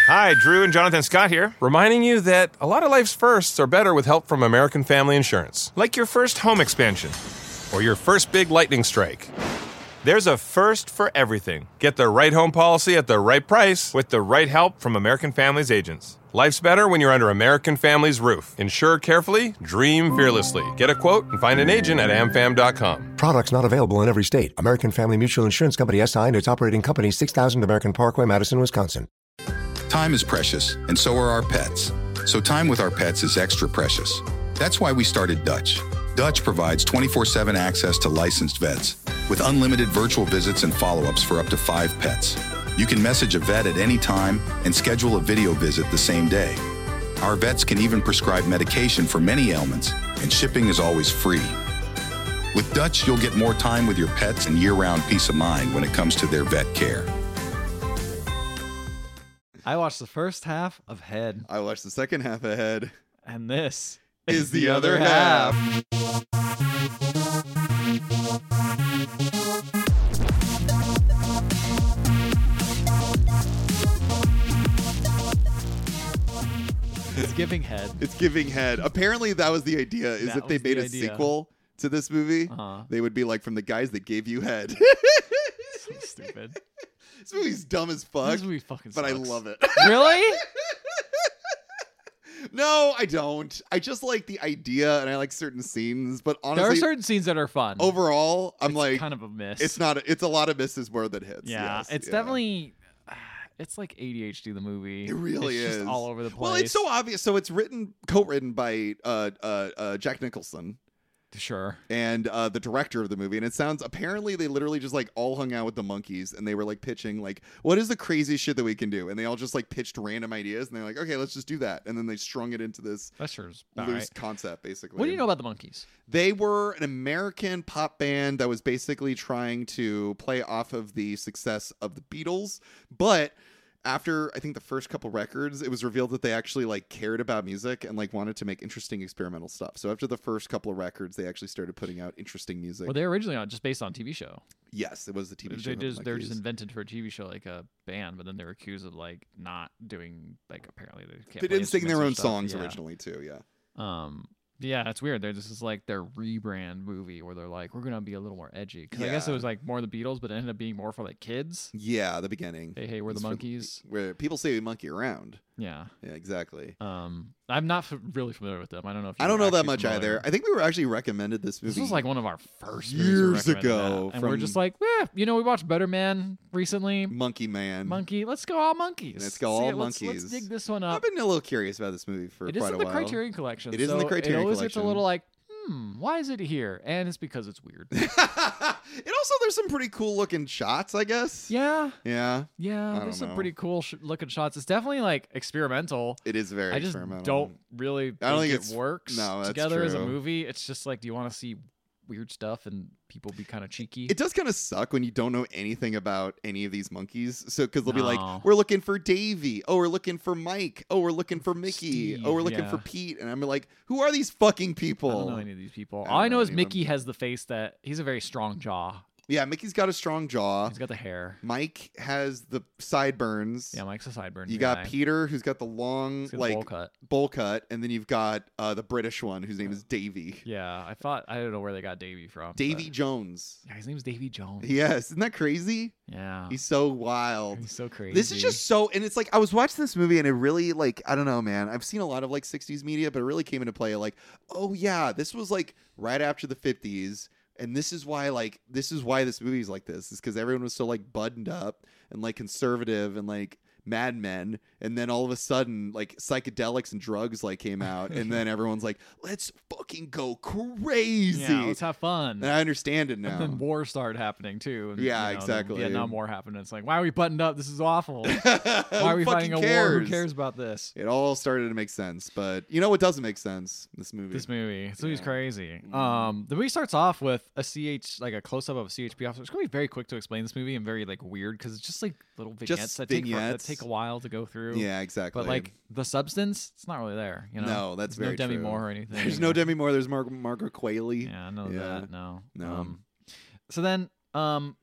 Hi, Drew and Jonathan Scott here, reminding you that a lot of life's firsts are better with help from American Family Insurance. Like your first home expansion or your first big lightning strike. There's a first for everything. Get the right home policy at the right price with the right help from American Family's agents. Life's better when you're under American Family's roof. Insure carefully, dream fearlessly. Get a quote and find an agent at amfam.com. Products not available in every state. American Family Mutual Insurance Company SI and its operating company 6000 American Parkway, Madison, Wisconsin. Time is precious, and so are our pets. So time with our pets is extra precious. That's why we started Dutch. Dutch provides 24/7 access to licensed vets with unlimited virtual visits and follow-ups for up to 5 pets. You can message a vet at any time and schedule a video visit the same day. Our vets can even prescribe medication for many ailments, and shipping is always free. With Dutch, you'll get more time with your pets and year-round peace of mind when it comes to their vet care. I watched the first half of Head, I watched the second half of Head. and this Is the other half. It's giving Head. It's giving Head. Apparently, that was the idea. Is That if they was made the a idea. sequel to this movie, Uh-huh. they would be like from the guys that gave you Head. So stupid. This movie's dumb as fuck, This movie fucking but I sucks. love it. Really? No, I don't. I just like the idea, and I like certain scenes. But There are honestly, certain scenes that are fun. overall, I'm It's like, kind of a miss. it's not. It's a lot of misses more than hits. Yeah, yes, it's yeah. definitely. It's like ADHD the movie. It really it's is just all over the place. Well, it's so obvious. So it's co-written by Jack Nicholson. Sure. And the director of the movie, and it sounds apparently they literally just like all hung out with the monkeys and they were like pitching like, what is the craziest shit that we can do, and they all just like pitched random ideas and they're like, okay, let's just do that, and then they strung it into this That sure's loose concept basically. What do you know about the Monkees? They were an American pop band that was basically trying to play off of the success of the Beatles, but after I think the first couple records, it was revealed that they actually like cared about music and like wanted to make interesting experimental stuff. So after the first couple of records, they actually started putting out interesting music. Well, they were originally just based on TV show. Yes, it was the TV show. They're just invented for a TV show, like a band, but then they were accused of like not doing like apparently they can't. They play didn't sing their own instruments or stuff. songs Yeah. originally too. Yeah. Yeah, it's weird. This is like their rebrand movie where they're like, we're gonna be a little more edgy. Because I guess it Yeah. was like more the Beatles, but it ended up being more for like kids. Yeah, the beginning. Hey, we're the It's for- Monkees. Where people say we monkey around. Yeah. Yeah, exactly. I'm not really familiar with them. I don't know if I don't know that actually much familiar. either. I think we were actually recommended this movie. This was like one of our first movies we years recommended ago. that. And we're just like, we watched Better Man recently. Monkey Man. Monkey, let's go all monkeys. Let's go all Let's monkeys. dig this one I've up. been a little curious about this movie for It is quite in a the while. Criterion Collection. It is in the so Criterion It always gets a Collection. little like, why is it here? And it's because it's weird. It also there's some pretty cool looking shots, I guess. Yeah. Yeah. Yeah, I there's some don't know. pretty cool looking shots. It's definitely like experimental. It is very I just experimental. don't really I don't think it it's- works no, that's together as a true. movie. It's just like, do you want to see weird stuff and people be kind of cheeky? It does kind of suck when you don't know anything about any of these monkeys. So, because they'll be No. like, we're looking for Davy. Oh, we're looking for Mike. Oh, we're looking for Mickey. Steve, oh, we're looking yeah. for Pete. And I'm like, who are these fucking people? I don't know any of these people. I All I don't know know is any of Mickey has the face that he's a very strong jaw. Yeah, Mickey's got a strong jaw. He's got the hair. Mike has the sideburns. Yeah, Mike's a sideburn. You got Peter, who's got the long, He's got a like, bowl cut. bowl cut, and then you've got the British one, whose name is Davy. Yeah, I don't know where they got Davy from. Davy but- Jones. Yeah, his name's Davy Jones. Yes, isn't that crazy? Yeah. He's so wild. He's so crazy. This is just so, and it's like I was watching this movie, and it really, like, I don't know, man. I've seen a lot of like '60s media, but it really came into play. Like, oh yeah, this was like right after the '50s. And this is why this movie's like this, is because everyone was so like buttoned up and like conservative and like Mad Men, and then all of a sudden like psychedelics and drugs like came out, and then everyone's like, let's fucking go crazy. Yeah, let's have fun. And I understand it And now. then wars started happening too. And, Yeah, the exactly. Vietnam War happened. And it's like, why are we buttoned up? This is awful. Why are we fighting a war? Who cares about this? It all started to make sense, but you know what doesn't make sense? This movie. This movie Yeah. crazy. The movie starts off with a close up of a CHP officer. It's gonna be very quick to explain this movie and very like weird because it's just like little vignettes that vignettes. take a while to go through. Yeah, exactly. But like the substance, it's not really there. You know? No, that's There's very no Demi true. Moore or anything. There's no Demi Moore. There's Margaret Qualley. Yeah, I know that. No. No. So then,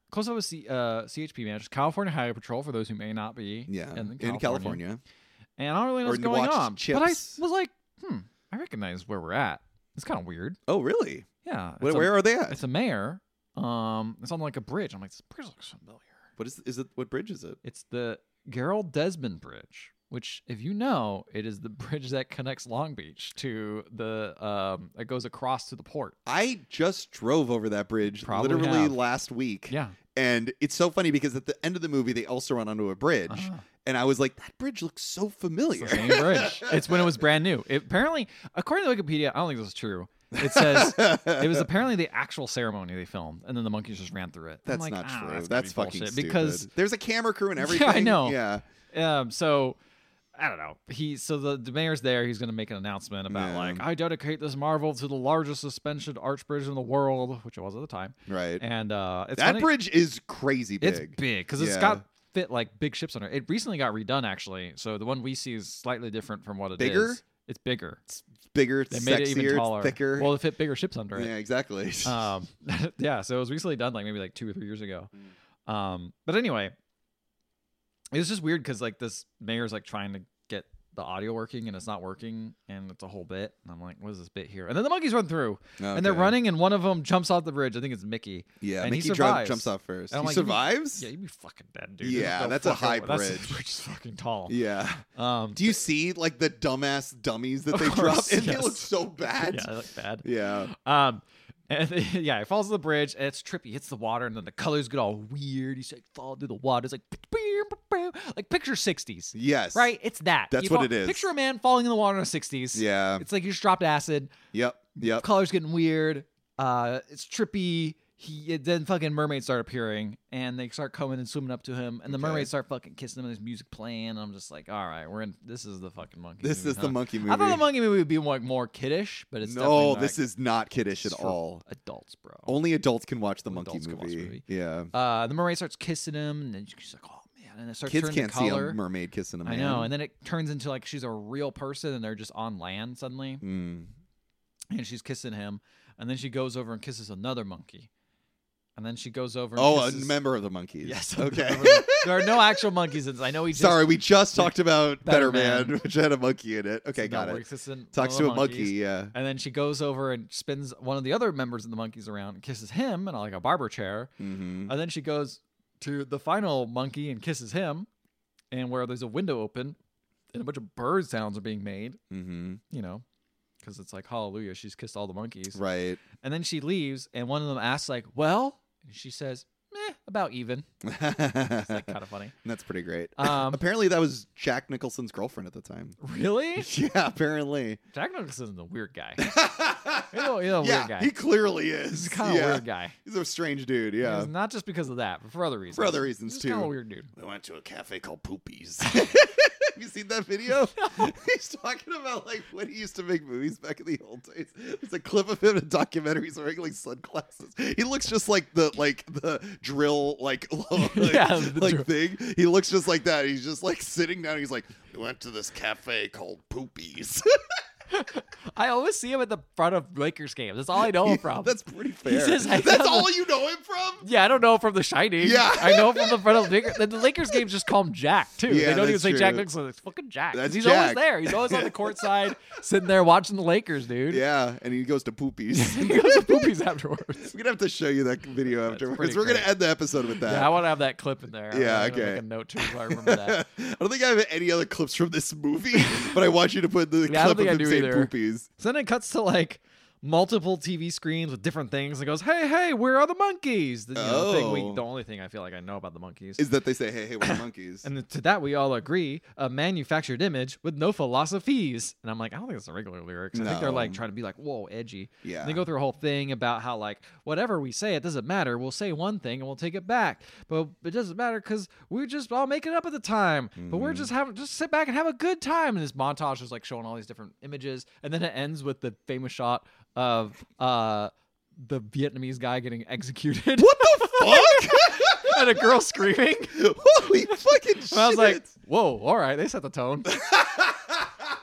close up with CHP, man. Just California Highway Patrol for those who may not be. Yeah, in California. And I don't really know Or what's going watched on. Chips. But I was like, I recognize where we're at. It's kind of weird. Oh, really? Yeah. Where are they at? It's a mayor. It's on like a bridge. I'm like, this bridge looks familiar. What is it? What bridge is it? It's the Gerald Desmond Bridge, which, if you know, it is the bridge that connects Long Beach to the that goes across to the port. I just drove over that bridge literally have. last week. Yeah. And it's so funny because at the end of the movie, they also run onto a bridge. And I was like, that bridge looks so familiar. It's the same bridge. It's when it was brand new. Apparently, according to Wikipedia, I don't think this is true. It says it was apparently the actual ceremony they filmed, and then the monkeys just ran through it. That's I'm like, not true. That's That's fucking bullshit. stupid. Because there's a camera crew and everything. Yeah, I know. Yeah. So I don't know. So the mayor's there. He's going to make an announcement about like, I dedicate this marvel to the largest suspension arch bridge in the world, which it was at the time. Right. And it's that funny. bridge is crazy big. It's big because it's got fit like big ships under it. It recently got redone actually, so the one we see is slightly different from what it is. Bigger? It's bigger. It's bigger. It's They made it sexier. even taller. It's thicker. Well, it fit bigger ships under it. Yeah, exactly. Yeah, so it was recently done, like maybe like 2 or 3 years ago. But anyway, it was just weird because like this mayor's like trying to get the audio working and it's not working, and it's a whole bit. And I'm like, what is this bit here? And then the monkeys run through, and they're running, and one of them jumps off the bridge. I think it's Mickey. Yeah, and Mickey he survives. jumps off first. And I'm He like, survives? Yeah, you'd be fucking dead, dude. Yeah, There's no that's a fucking high way. That's- bridge. The bridge is fucking tall. Yeah. Um, Do you see like the dumbass dummies that Of they drop? course, And they yes. look so bad. Yeah, they look bad. Yeah. And yeah, it falls to the bridge, and it's trippy. Hits the water, and then the colors get all weird. He's like fall through the water. It's like picture 60s. Yes. Right? It's that. That's You what fall- it is. Picture a man falling in the water in the 60s. Yeah. It's like you just dropped acid. Yep. Colors getting weird. It's trippy. Then fucking mermaids start appearing, and they start coming and swimming up to him, and the mermaids start fucking kissing him, and there's music playing, and I'm just like, all right, we're in. This is the fucking monkey. This movie, is the monkey movie. I thought the monkey movie would be like more kiddish, but it's No, definitely not. this is not kiddish at It's for all. adults, bro. Only adults can watch the Only monkey adults can watch the movie. movie. Yeah. The mermaid starts kissing him, and then she's like, "Oh man!" And it starts Kids turning can't to see color. a mermaid kissing a man. I know, and then it turns into like she's a real person, and they're just on land suddenly, and she's kissing him, and then she goes over and kisses another monkey, and then she goes over. And a kisses... member of the monkeys. Yes. Okay. There are no actual monkeys in this. I know he just. Sorry, we just talked about Better Better Man, Man. which had a monkey in it. Okay, No, got we're it. kissing Talks one to of a the monkey, monkeys. yeah. And then she goes over and spins one of the other members of the monkeys around and kisses him in like a barber chair. Mm-hmm. And then she goes to the final monkey and kisses him, and where there's a window open and a bunch of bird sounds are being made, Mm-hmm. you know, because it's like, hallelujah, she's kissed all the monkeys. Right. And then she leaves, and one of them asks, like, well, and she says, about even. It's like kind of funny. That's pretty great. Um, Apparently, that was Jack Nicholson's girlfriend at the time. Really? Yeah, apparently. Jack Nicholson's a weird guy. He's a Yeah, weird guy. he clearly is. He's kind of a weird guy. He's a strange dude, yeah. It's not just because of that, but for other reasons. For other reasons, He's too. kind of a weird dude. We went to a cafe called Poopies. Have you seen that video? He's talking about like when he used to make movies back in the old days. There's a clip of him in documentaries wearing like sunglasses. He looks just like the drill Yeah, the drill. thing. He looks just like that. He's just like sitting down. He's like, we went to this cafe called Poopies. I always see him at the front of Lakers games. That's all I know him from. That's pretty fair. says, "Hey, That's I'm all you know him from? Yeah, I don't know him from The Shining. Yeah. I know him from the front of the Lakers. The Lakers games just call him Jack, too. Yeah, they don't even that's say true. Jack Nicholson. It's fucking Jack. That's He's Jack. always there. He's always on the court side, sitting there watching the Lakers, dude. Yeah, and he goes to Poopies. He goes to Poopies afterwards. We're gonna have to show you that video afterwards. pretty We're gonna great. end the episode with that. Yeah, I want to have that clip in there. Yeah, I'm gonna okay. Make a note, too, so I remember that. I don't think I have any other clips from this movie, but I want you to put the Yeah, I don't clip think of I him do saying either. Poopies. So then it cuts to like multiple TV screens with different things and goes, hey, where are the monkeys? The only thing I feel like I know about the monkeys. Is that they say, hey, we're the monkeys. And to that we all agree, a manufactured image with no philosophies. And I'm like, I don't think it's the regular lyrics. I think they're like No. trying to be like, whoa, edgy. Yeah. And they go through a whole thing about how like whatever we say, it doesn't matter. We'll say one thing and we'll take it back, but it doesn't matter because we're just all making it up at the time. But we're just sit back and have a good time. And this montage is like showing all these different images, and then it ends with the famous shot of the Vietnamese guy getting executed. What the fuck? And a girl screaming. Holy fucking shit. And I was like, whoa, all right, they set the tone.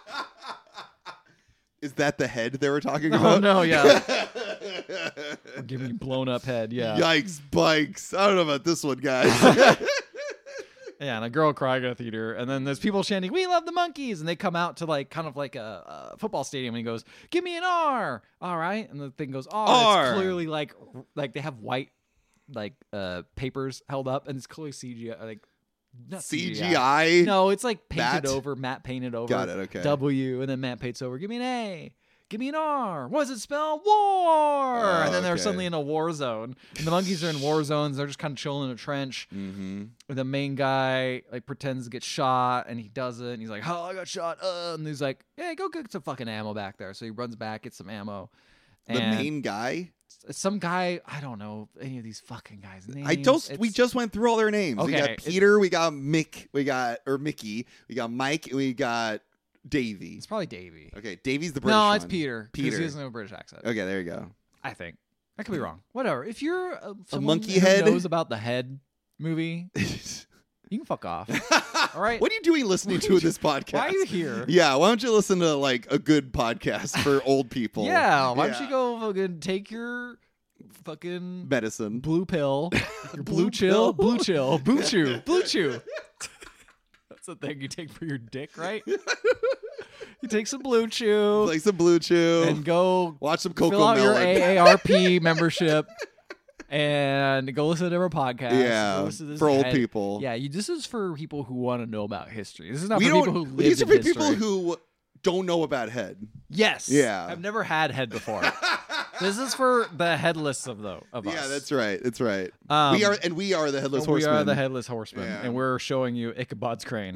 Is that the head they were talking Oh about? no, yeah. We're Give me blown up head. Yeah. Yikes, bikes. I don't know about this one, guys. Yeah, and a girl crying at a theater, and then there's people chanting, "We love the monkeys!" And they come out to like kind of like a football stadium, and he goes, "Give me an R, all right." And the thing goes, "R." R. It's clearly like they have white like papers held up, and it's clearly CGI, like not CGI? No, it's like painted Matte? over. Matt painted over. Got it, okay. W, and then Matt paints over. Give me an A. Give me an R. What does it spell? War. And then they're okay. suddenly in a war zone. And the monkeys are in war zones. They're just kind of chilling in a trench. Mm-hmm. The main guy like pretends to get shot, and he doesn't. He's like, "Oh, I got shot." And he's like, "Hey, go get some fucking ammo back there." So he runs back, gets some ammo. The And main guy? some guy, I don't know any of these fucking guys' names. We just went through all their names. We Okay, got Peter, we got Mickey, we got Mike, and we got Davey. It's probably Davey. Okay, Davey's the British No, it's one. Peter. 'Cause Peter. He doesn't have a British accent. Okay, there you go. I think. I could be wrong. Whatever. If you're someone monkey who head? knows about the Head movie, you can fuck off. All right. What are you doing listening to this podcast? Why are you here? Yeah, why don't you listen to like a good podcast for old people? Yeah. Why don't Yeah. you go fucking take your fucking Medicine. blue pill, your Blue blue chill, pill? blue chill, blue chew, blue chew. That's the thing you take for your dick, right? You take some blue chew Like some Blue Chew. and go Watch some Coco fill out your Melon. AARP membership and go listen to our podcast. Yeah, Go listen to this for old head- people. Yeah, this is for people who want to know about history. This is not we for don't. people who live These are in for history. people who don't know about Head. Yes. Yeah. I've never had head before. This is for the headless of us. Yeah, that's right. That's right. Um, we are the headless We horsemen. are the headless horsemen, Yeah. and we're showing you Ichabod's crane.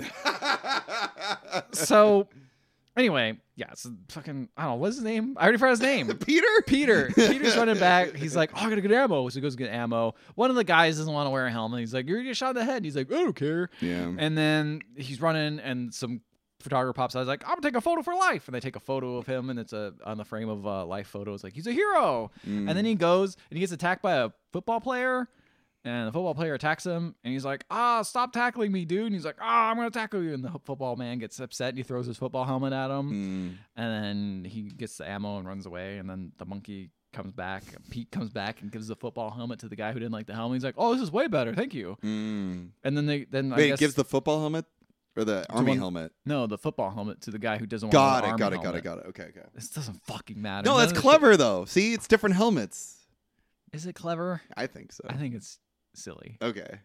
So, anyway, yeah, it's fucking, I don't know, what's his name? I already forgot his name. Peter. Peter's running back. He's like, "Oh, I gotta get ammo." So he goes to get ammo. One of the guys doesn't want to wear a helmet. He's like, "You're gonna get shot in the head." And he's like, "I don't care." Yeah. And then he's running, and some photographer pops out. He's like, "I'm gonna take a photo for life." And they take a photo of him, and it's on the frame of Life photo. It's like, he's a hero. And then he goes and he gets attacked by a football player. And the football player attacks him, and he's like, "Stop tackling me, dude." And he's like, I'm going to tackle you. And the football man gets upset, and he throws his football helmet at him. And then he gets the ammo and runs away. And then the monkey comes back. Pete comes back and gives the football helmet to the guy who didn't like the helmet. He's like, "Oh, this is way better. Thank you." And then I Wait, guess, gives the football helmet or the army helmet? no, the football helmet to the guy who doesn't Got want it. the Got it. army Got it. helmet. Got it. Okay. This doesn't fucking matter. No, None that's of this clever though. See, it's different helmets. shit- Is it clever? I think so. I think it's silly. Okay.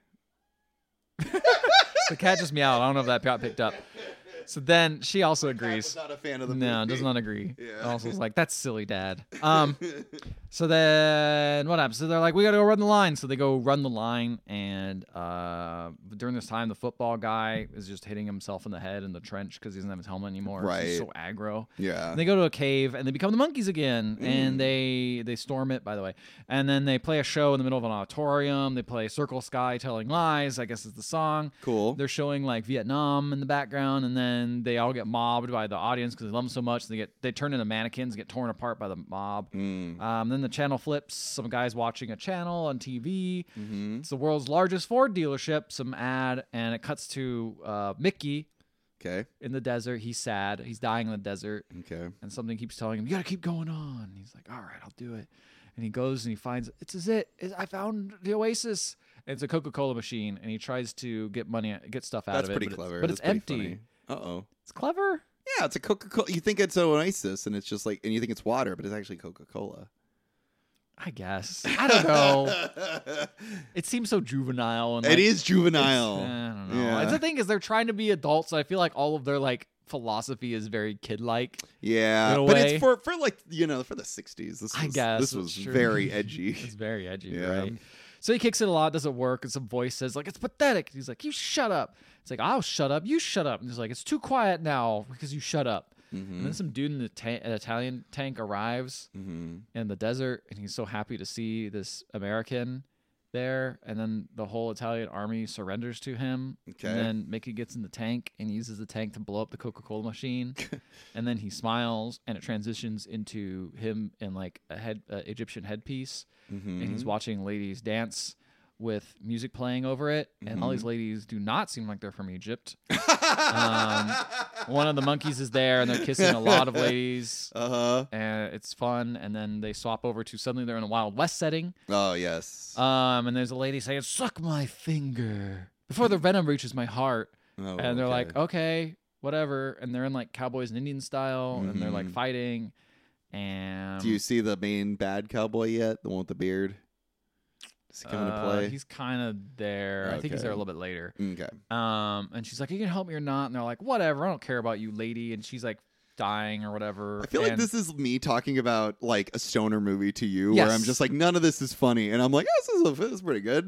The cat just meowed. I don't know if that got picked up. So then she also I was agrees. not a fan of the No, movie. does not agree. Yeah. Also was like, "That's silly, Dad." So then what happens? So they're like, "We gotta go run the line." So they go run the line, and during this time, the football guy is just hitting himself in the head in the trench because he doesn't have his helmet anymore. Right. He's so aggro. Yeah. And they go to a cave and they become the monkeys again, and they storm it, by the way. And then they play a show in the middle of an auditorium. They play "Circle Sky Telling Lies," I guess is the song. Cool. They're showing like Vietnam in the background, and then they all get mobbed by the audience because they love them so much. They turn into mannequins, get torn apart by the mob. Then the channel flips. Some guy's watching a channel on TV. It's the world's largest Ford dealership. Some ad, and it cuts to Mickey Okay. in the desert. He's sad. He's dying in the desert. Okay. And something keeps telling him, "You gotta keep going on." And he's like, "All right, I'll do it." And he goes and he finds I found the oasis. And it's a Coca-Cola machine, and he tries to get stuff out That's of it. pretty clever. But it's That's empty. Uh-oh. It's clever. Yeah, it's a Coca-Cola. You think it's an Oasis, and it's just like, and you think it's water, but it's actually Coca-Cola. I guess. I don't know. It seems so juvenile. And It is juvenile. I don't know. Yeah. The thing is, they're trying to be adults, so I feel like all of their like philosophy is very kid-like. Yeah, in a but way. it's for like for the 60s. I guess this that's was true. very edgy. It's very edgy, Yeah. right? So he kicks it a lot, doesn't work, and some voice says, like, "It's pathetic." He's like, "You shut up." It's like, "I'll shut up. You shut up." And he's like, "It's too quiet now because you shut up." And then some dude in an Italian tank arrives in the desert, and he's so happy to see this American there. And then the whole Italian army surrenders to him. Okay. And then Mickey gets in the tank and uses the tank to blow up the Coca-Cola machine. And then he smiles, and it transitions into him in like a Egyptian headpiece. And he's watching ladies dance with music playing over it, and all these ladies do not seem like they're from Egypt. One of the monkeys is there, and they're kissing a lot of ladies. And it's fun. And then they swap over to suddenly they're in a Wild West setting. Oh yes. And there's a lady saying, "Suck my finger before the venom reaches my heart." Oh, And they're like, "Okay, whatever." And they're in like cowboys and Indian style, and they're like fighting. And do you see the main bad cowboy yet? The one with the beard? Is he coming to play? He's kind of there. I think he's there a little bit later. Okay. And she's like, "You can help me or not?" And they're like, "Whatever. I don't care about you, lady." And she's like dying or whatever. I feel like this is me talking about like a stoner movie to you, where I'm just like, none of this is funny, and I'm like, this is pretty good.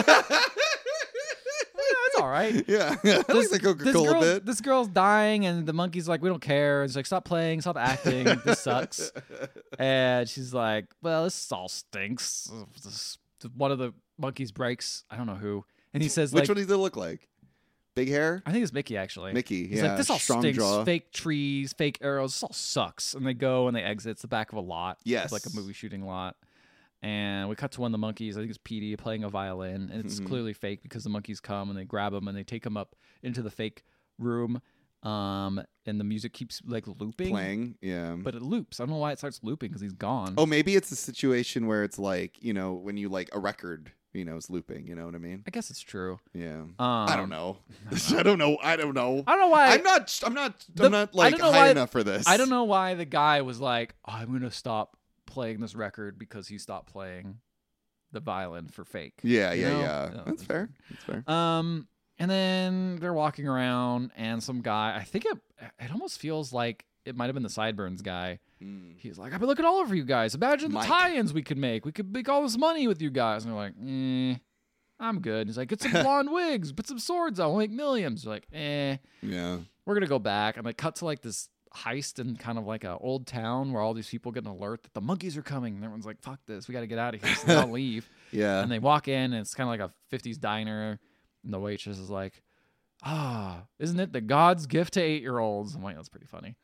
It's all right. Yeah, I like the Coca-Cola bit. This girl's dying, and the monkey's like, "We don't care." It's like, "Stop playing, stop acting. This sucks." And she's like, "Well, this all stinks." One of the monkeys breaks. I don't know who. And he says, "Which one does it look like? Big hair?" I think it's Mickey, actually. Mickey, He's yeah. like, "This all strong stinks. jaw. Fake trees, fake arrows. This all sucks." And they go and they exit. It's the back of a lot. Yes. It's like a movie shooting lot. And we cut to one of the monkeys. I think it's Petey playing a violin. And it's clearly fake because the monkeys come and they grab him and they take him up into the fake room. And the music keeps like looping. Playing, yeah. But it loops. I don't know why it starts looping because he's gone. Oh, maybe it's a situation where it's like, when you like a record, it's looping. You know what I mean? I guess it's true. Yeah. I don't know. I don't know. I don't know why. I'm not like high enough for this. I don't know why the guy was like, "Oh, I'm gonna stop playing this record," because he stopped playing the violin for fake. Yeah. No, That's fair. That's fair. And then they're walking around, and some guy, I think it almost feels like it might have been the Sideburns guy. He's like, "I've been looking all over you guys. Imagine the tie-ins we could make. We could make all this money with you guys." And they're like, "I'm good." He's like, "Get some blonde wigs, put some swords on, we'll make millions." They're like, Yeah. We're gonna go back. And they cut to like this heist in kind of like a old town where all these people get an alert that the monkeys are coming, and everyone's like, "Fuck this, we got to get out of here." So they all leave. Yeah. And they walk in, and it's kind of like a 50s diner, and the waitress is like, "Isn't it the God's gift to 8-year-olds?" I'm like, "That's pretty funny."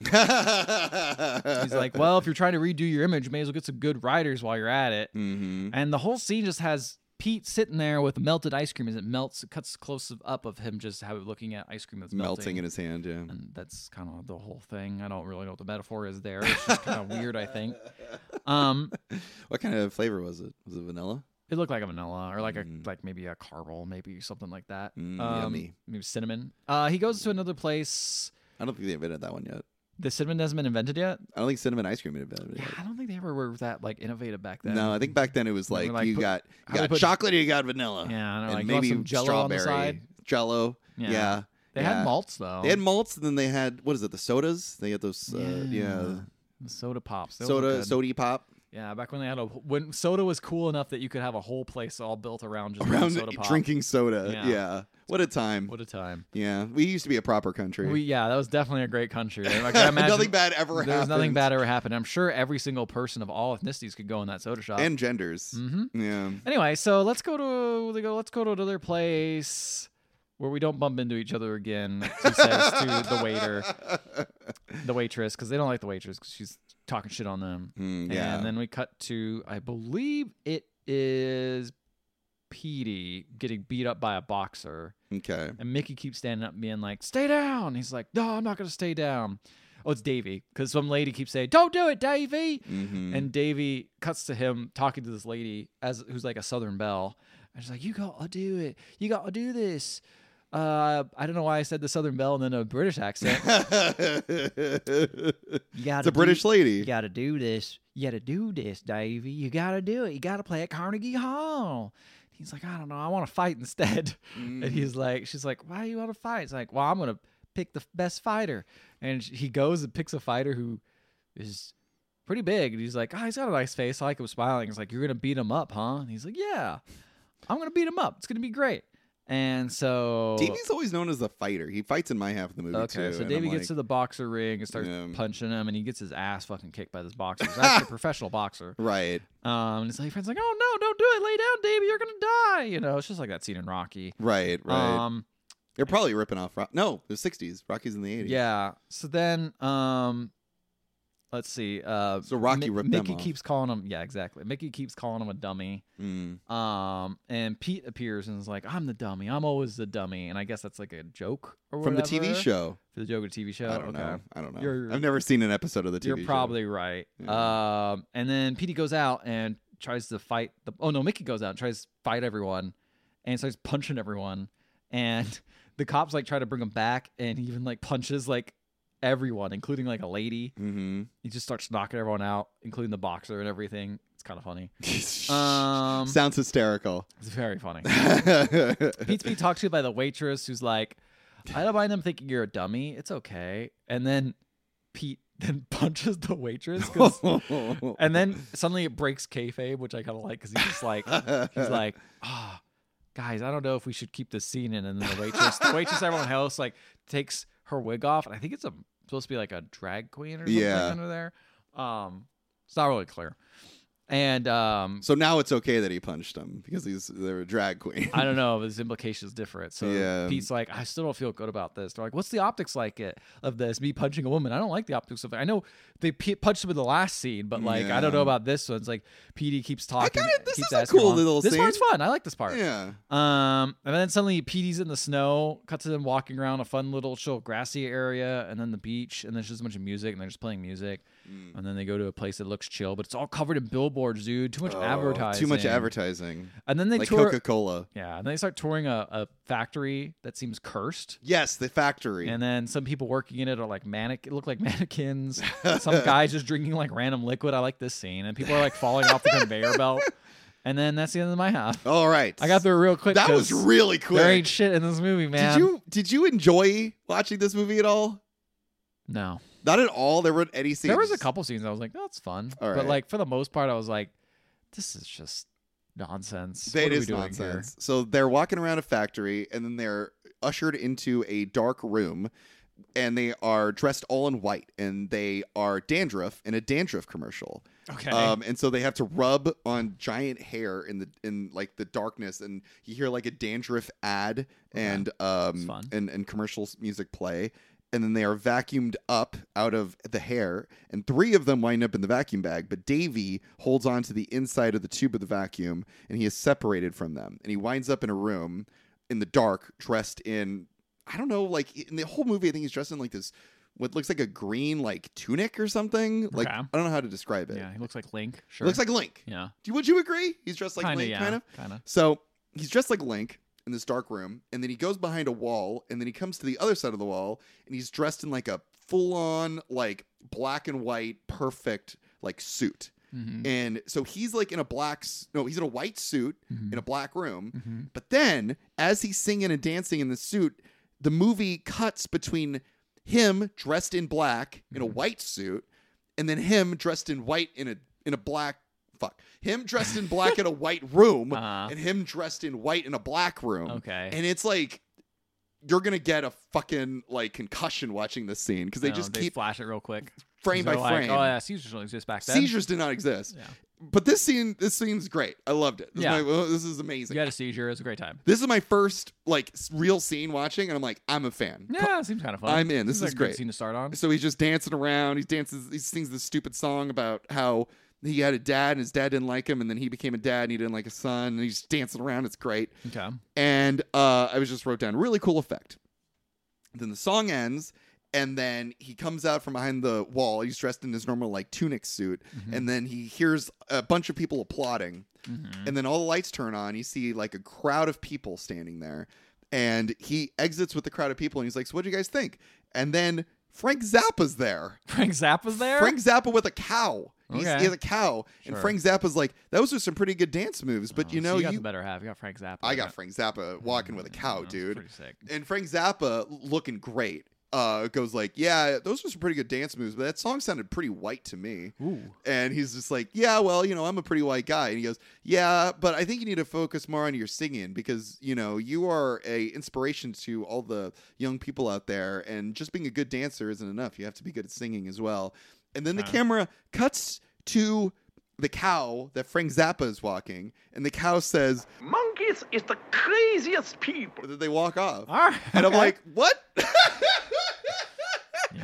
He's like, "Well, if you're trying to redo your image, you may as well get some good writers while you're at it." And the whole scene just has Pete sitting there with melted ice cream. As it melts, it cuts close up of him just looking at ice cream that's melting in his hand. Yeah. And that's kind of the whole thing. I don't really know what the metaphor is there. It's just kind of weird, I think. What kind of flavor was it? Was it vanilla? It looked like a vanilla, or like maybe a caramel, maybe something like that. Yummy. Maybe cinnamon. He goes to another place. I don't think they invented that one yet. The cinnamon hasn't been invented yet? I don't think cinnamon ice cream invented it. Yeah, I don't think they ever were that like innovative back then. No, I think back then it was like, you got put chocolate or you got vanilla. Yeah, I know, and like maybe some Jell-O strawberry. on the side. Jell-O. Yeah. They had malts though. They had malts, and then they had, what is it, the sodas? They had those, The soda pops. Soda pop. Yeah, back when they had when soda was cool enough that you could have a whole place all built around just soda pop. Drinking soda. Yeah. What a time. What a time. Yeah. We used to be a proper country. That was definitely a great country. Like, I imagine nothing bad ever happened. There's nothing bad ever happened. I'm sure every single person of all ethnicities could go in that soda shop. And genders. Mm-hmm. Yeah. Anyway, so let's go to another place where we don't bump into each other again, she says to the waitress, because they don't like the waitress because she's talking shit on them. Yeah. And then we cut to, I believe it is Petey getting beat up by a boxer. Okay. And Mickey keeps standing up and being like, "Stay down." He's like, "No, I'm not going to stay down." Oh, it's Davey, because some lady keeps saying, "Don't do it, Davey." And Davey cuts to him talking to this lady who's like a Southern belle. And she's like, "You got to do it. You got to do this." I don't know why I said the Southern belle and then a British accent. It's a British lady. You got to do this. You got to do this, Davey. You got to do it. You got to play at Carnegie Hall. He's like, "I don't know. I want to fight instead." And she's like, "Why do you want to fight?" It's like, "Well, I'm going to pick the best fighter." And he goes and picks a fighter who is pretty big. And he's like, "Oh, he's got a nice face. I like him smiling." He's like, "You're going to beat him up, huh?" And he's like, "Yeah, I'm going to beat him up. It's going to be great." And so Davey's always known as the fighter. He fights in my half of the movie too. Okay, so Davey gets to the boxer ring and starts Yeah. punching him, and he gets his ass fucking kicked by this boxer. He's actually a professional boxer. Right. And his friend's like, "Oh no, don't do it. Lay down, Davey. You're gonna die." You know, it's just like that scene in Rocky. Right. They're probably ripping off. No, the '60s. Rocky's in the '80s. Yeah. So then, let's see. So Rocky ripped them Mickey off. keeps calling him. Yeah, exactly. Mickey keeps calling him a dummy. And Pete appears and is like, "I'm the dummy. I'm always the dummy." And I guess that's like a joke or From whatever. the TV show. For the joke of the TV show. I don't know. You're- I've never seen an episode of the TV show. You're probably right. Yeah. And then Petey goes out and tries to fight Mickey goes out and tries to fight everyone and starts punching everyone. And the cops like try to bring him back, and he even like punches like everyone, including like a lady. Mm-hmm. He just starts knocking everyone out, including the boxer and everything. It's kind of funny. Sounds hysterical. It's very funny. Pete's being talked to by the waitress, who's like, "I don't mind them thinking you're a dummy. It's okay." And then Pete then punches the waitress, and then suddenly it breaks kayfabe, which I kind of like because he's just like, guys, I don't know if we should keep this scene in. And then the waitress, everyone else like takes her wig off, and I think it's supposed to be like a drag queen or something under there. It's not really clear. And so now it's okay that he punched him because they're a drag queen. I don't know, his implication is different. So Yeah. Pete's like, I still don't feel good about this. They're like, what's the optics like of this? Me punching a woman. I don't like the optics of it. I know they punched him in the last scene, but like I don't know about this one. It's like Petey keeps talking. This keeps is a asking cool him. little This scene. part's fun. I like this part. Yeah. And then suddenly Petey's in the snow, cuts to them walking around a fun little chill grassy area, and then the beach, and there's just a bunch of music, and they're just playing music. And then they go to a place that looks chill, but it's all covered in billboards, dude. Too much advertising. Too much advertising. And then they Like tour Coca-Cola. Yeah, and they start touring a factory that seems cursed. Yes, the factory. And then some people working in it are like look like mannequins. Some guys just drinking like random liquid. I like this scene. And people are like falling off the conveyor belt. And then that's the end of my half. All right. I got through it real quick. That was 'cause really quick. There ain't shit in this movie, man. Did you enjoy watching this movie at all? No. Not at all. There weren't any scenes. There was a couple scenes I was like, that's fun. All But right. like for the most part, I was like, this is just nonsense. What It are we is doing nonsense. So they're walking around a factory, and then they're ushered into a dark room, and they are dressed all in white, and they are dandruff in a dandruff commercial. Okay. And so they have to rub on giant hair in like the darkness, and you hear like a dandruff ad and fun. and commercials music play. And then they are vacuumed up out of the hair, and 3 of them wind up in the vacuum bag. But Davey holds on to the inside of the tube of the vacuum, and he is separated from them. And he winds up in a room in the dark, dressed in, I don't know, like in the whole movie, I think he's dressed in like this, what looks like a green like tunic or something. Like Okay. I don't know how to describe it. Yeah, he looks like Link. Sure. Looks like Link. Yeah. Would you agree? He's dressed like Kinda, Link, yeah. kind of. Kinda. So he's dressed like Link in this dark room, and then he goes behind a wall, and then he comes to the other side of the wall, and he's dressed in like a full-on like black and white perfect like suit. Mm-hmm. And so he's like in he's in a white suit Mm-hmm. in a black room. But then as he's singing and dancing in the suit, the movie cuts between him dressed in black in a Mm-hmm. white suit, and then him dressed in white in a black him dressed in black in a white room, and him dressed in white in a black room. Okay. And it's like you're gonna get a fucking like concussion watching this scene because they just they keep flash it real quick. frame by They're like, frame. oh yeah, seizures don't exist back then. Seizures did not exist. Yeah. But this scene's great. I loved it. This is amazing. You had a seizure. It was a great time. This is my first like real scene watching, and I'm like, I'm a fan. Yeah, it seems kind of fun. I'm in. This Seems is like a good great. scene to start on. So he's just dancing around. He sings this stupid song about how he had a dad and his dad didn't like him, and then he became a dad and he didn't like his son, and he's dancing around. It's great. Okay. And I just wrote down really cool effect. Then the song ends, and then he comes out from behind the wall. He's dressed in his normal like tunic suit, and then he hears a bunch of people applauding, and then all the lights turn on. You see like a crowd of people standing there, and he exits with the crowd of people, and he's like, "So what do you guys think?" And then Frank Zappa's there. Frank Zappa's there? Frank Zappa with a cow. He Okay. has a cow, and Sure. Frank Zappa's like, "Those are some pretty good dance moves." But you So know, you got the better half. You got Frank Zappa. I got Frank Zappa walking with a cow, That's dude. pretty sick. And Frank Zappa looking great. Goes like, yeah, those were some pretty good dance moves, but that song sounded pretty white to me. Ooh. And he's just like, yeah, well, I'm a pretty white guy. And he goes, yeah, but I think you need to focus more on your singing because, you are a inspiration to all the young people out there. And just being a good dancer isn't enough. You have to be good at singing as well. And then the camera cuts to the cow that Frank Zappa is walking, and the cow says, Monkeys is the craziest people. that they walk off. All right. And I'm okay. like, what? Yep.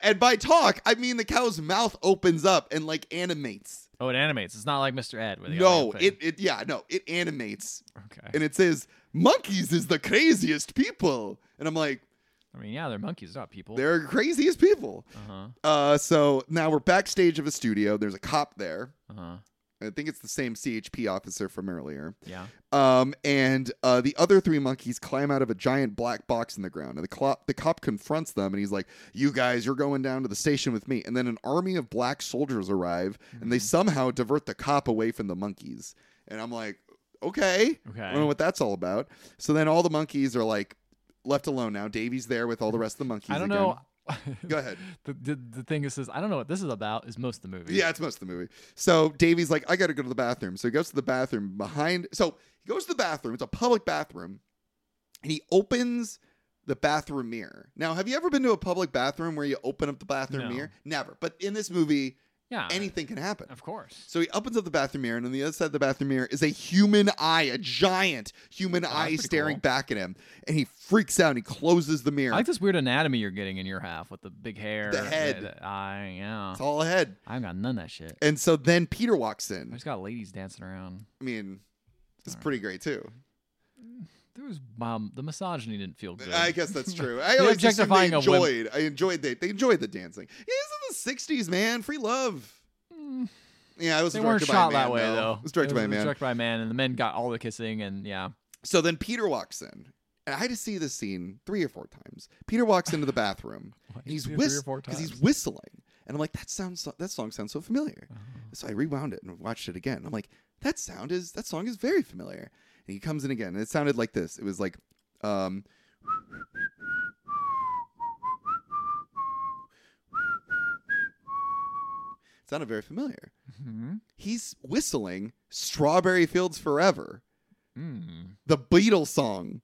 And by talk, I mean the cow's mouth opens up and like animates. Oh, it animates. It's not like Mr. Ed. Where they No, got, like, a thing. it animates. Okay. And it says, monkeys is the craziest people. And I'm like, I mean, yeah, they're monkeys, not people. they're craziest people. So now we're backstage of a studio. There's a cop there. I think it's the same CHP officer from earlier. Yeah. And the other three monkeys climb out of a giant black box in the ground. And the cop confronts them, and he's like, you guys, you're going down to the station with me. And then an army of black soldiers arrive, and they somehow divert the cop away from the monkeys. And I'm like, okay. I don't know what that's all about. So then all the monkeys are like left alone now. Davy's there with all the rest of the monkeys. I don't know. Go ahead. The thing is, I don't know what this is about, is most of the movie. Yeah, it's most of the movie. So Davy's like, I got to go to the bathroom. So he goes to the bathroom So he goes to the bathroom. It's a public bathroom. And he opens the bathroom mirror. Now, have you ever been to a public bathroom where you open up the bathroom mirror? Never. But in this movie, anything can happen. Of course. So he opens up the bathroom mirror, and on the other side of the bathroom mirror is a human eye, a giant human eye staring back at him. And he freaks out, and he closes the mirror. I like this weird anatomy you're getting in your half with the big hair. The head. The eye, yeah. It's all a head. I ain't got none of that shit. And so then Peter walks in. I just got ladies dancing around. I mean, it's pretty great, too. There was the misogyny didn't feel good. I guess that's true. I always assumed they enjoyed. They enjoyed the dancing. Yeah, this is the '60s, man. Free love. Yeah, it was They directed weren't by shot a man, that way though. It was directed by a man. Directed by a man, and the men got all the kissing, and yeah. So then Peter walks in, and I had to see this scene 3 or 4 times. Peter walks into the bathroom, and he's because he's whistling, and I'm like, that song sounds so familiar. So I rewound it and watched it again. I'm like, that song is very familiar. And he comes in again, and it sounded like this. It was like, it sounded very familiar. He's whistling "Strawberry Fields Forever," the Beatles song.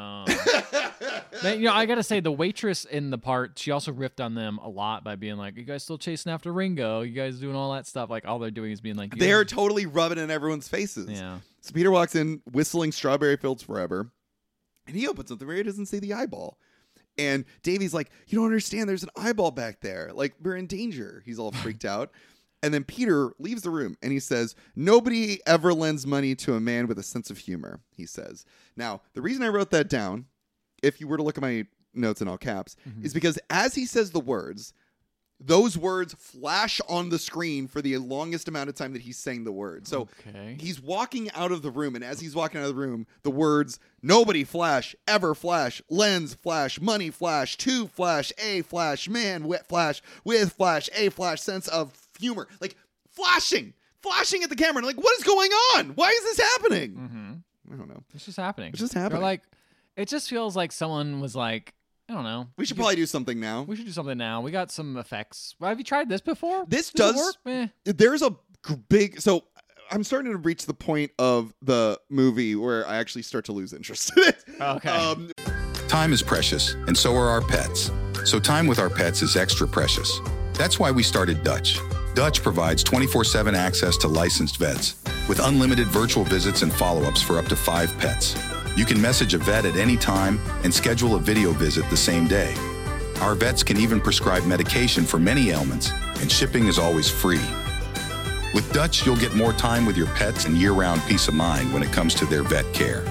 Man, I gotta say, the waitress in the part, she also riffed on them a lot by being like, "You guys still chasing after Ringo? You guys doing all that stuff?" Like all they're doing is being like, they're totally rubbing it in everyone's faces. Yeah. So Peter walks in whistling "Strawberry Fields Forever," and he opens up the mirror. He doesn't see the eyeball. And Davy's like, "You don't understand. There's an eyeball back there. Like, we're in danger." He's all freaked out. And then Peter leaves the room, and he says, "Nobody ever lends money to a man with a sense of humor," he says. Now, the reason I wrote that down, if you were to look at my notes in all caps, is because as he says the words, those words flash on the screen for the longest amount of time that he's saying the word. So he's walking out of the room, and as he's walking out of the room, the words "nobody flash, ever flash, lens flash, money flash, to flash, a flash, man wet flash, with flash, a flash, sense of humor," like flashing at the camera. And like, what is going on? Why is this happening? I don't know. It's just happening. It's just happening. They're like, it just feels like someone was like, I don't know. We should probably do something now. We should do something now. We got some effects. Have you tried this before? This does does work? There's a big. So I'm starting to reach the point of the movie where I actually start to lose interest in it. Okay. Time is precious, and so are our pets. So time with our pets is extra precious. That's why we started Dutch. Dutch provides 24/7 access to licensed vets with unlimited virtual visits and follow-ups for up to 5 pets. You can message a vet at any time and schedule a video visit the same day. Our vets can even prescribe medication for many ailments, and shipping is always free. With Dutch, you'll get more time with your pets and year-round peace of mind when it comes to their vet care.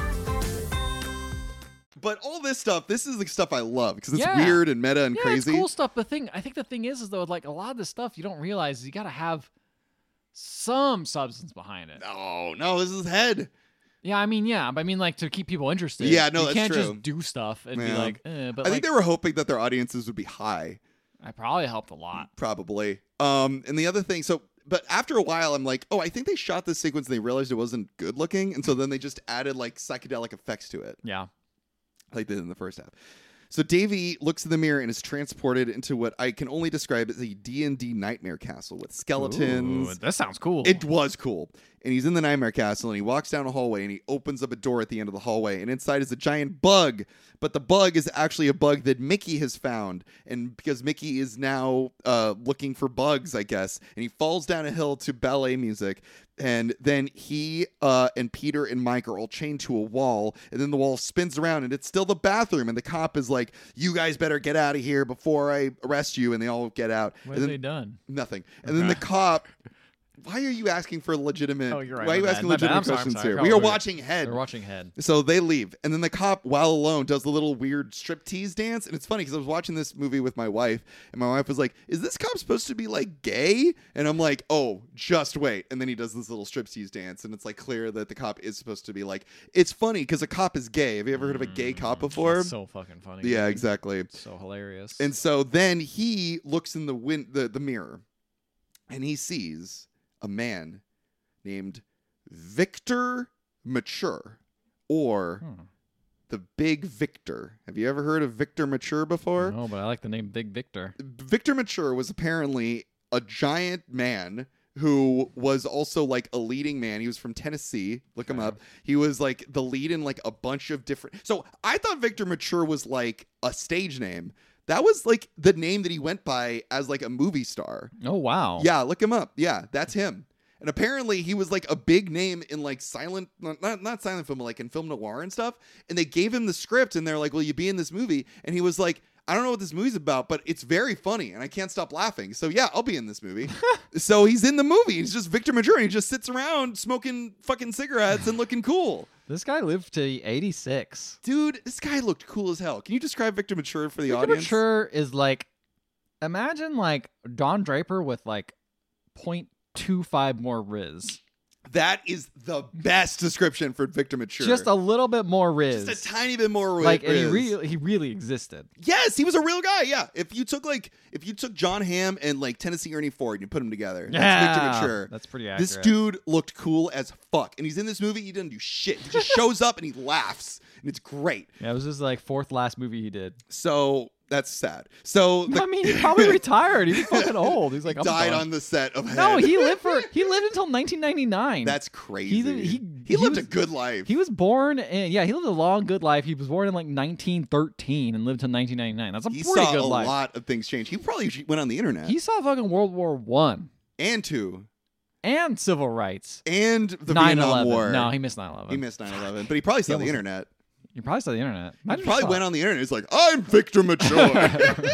But all this stuff, this is the stuff I love because it's weird and meta and crazy. It's cool stuff. But I think the thing is though, like a lot of this stuff you don't realize is you got to have some substance behind it. No, this is head. Yeah, I mean, like to keep people interested. Yeah, no, you that's can't true. just do stuff and be like, but I think they were hoping that their audiences would be high. I probably helped a lot. Probably. And the other thing, but after a while, I'm like, I think they shot this sequence and they realized it wasn't good looking, and so then they just added like psychedelic effects to it. Yeah. Like they did in the first half. So Davy looks in the mirror and is transported into what I can only describe as a D&D nightmare castle with skeletons. Ooh, that sounds cool. It was cool. and he's in the Nightmare Castle, and he walks down a hallway, and he opens up a door at the end of the hallway, and inside is a giant bug. But the bug is actually a bug that Mickey has found, and because Mickey is now looking for bugs, I guess, and he falls down a hill to ballet music, and then he and Peter and Mike are all chained to a wall, and then the wall spins around, and it's still the bathroom, and the cop is like, "You guys better get out of here before I arrest you," and they all get out. What have they done? Nothing. And then the cop... Why are you asking for legitimate? Oh, you're right. Why are you My asking bad. legitimate I'm questions sorry. here? We are watching Head. We're watching Head. So they leave, and then the cop, while alone, does a little weird striptease dance. And it's funny because I was watching this movie with my wife, and my wife was like, "Is this cop supposed to be like gay?" And I'm like, "Oh, just wait." And then he does this little striptease dance, and it's like clear that the cop is supposed to be like. It's funny because a cop is gay. Have you ever heard of a gay cop before? That's so fucking funny. Yeah, dude. exactly. It's so hilarious. And so then he looks in the mirror, and he sees a man named Victor Mature, or the Big Victor. Have you ever heard of Victor Mature before? No, but I like the name Big Victor. Victor Mature was apparently a giant man who was also like a leading man. He was from Tennessee. Look him up. He was like the lead in like a bunch of different... So I thought Victor Mature was like a stage name. That was like the name that he went by as like a movie star. Oh, wow. Yeah, look him up. Yeah, that's him. And apparently he was like a big name in like silent, not silent film, but like in film noir and stuff. And they gave him the script and they're like, "Will you be in this movie?" And he was like, "I don't know what this movie's about, but it's very funny and I can't stop laughing. So yeah, I'll be in this movie." So he's in the movie. He's just Victor Mature, and he just sits around smoking fucking cigarettes and looking cool. This guy lived to 86. Dude, this guy looked cool as hell. Can you describe Victor Mature for the Victor audience? Mature is like, imagine like Don Draper with like 0.25 more Riz. That is the best description for Victor Mature. Just a little bit more Riz. Just a tiny bit more Riz. Like, and he really existed. Yes, he was a real guy. Yeah, if you took John Hamm and like Tennessee Ernie Ford and you put them together, that's Victor Mature. That's pretty accurate. This dude looked cool as fuck, and he's in this movie. He doesn't do shit. He just shows up and he laughs, and it's great. Yeah, it was his like fourth last movie he did. So that's sad. So I mean, he probably retired. He's fucking old. He's like, I'm died done. on the set of Head. No, he lived until 1999. That's crazy. He lived was- a good life. He was born, he lived a long, good life. He was born in like 1913 and lived till 1999. That's a He pretty saw good a life. lot of things change. He probably went on the internet. He saw fucking World War One and two. and civil rights. And the 9/11. Vietnam War. No, he missed 9/11. He missed 9/11, but he probably saw the almost- internet. You probably saw the internet. He probably went on the internet. He's like, "I'm Victor Mature."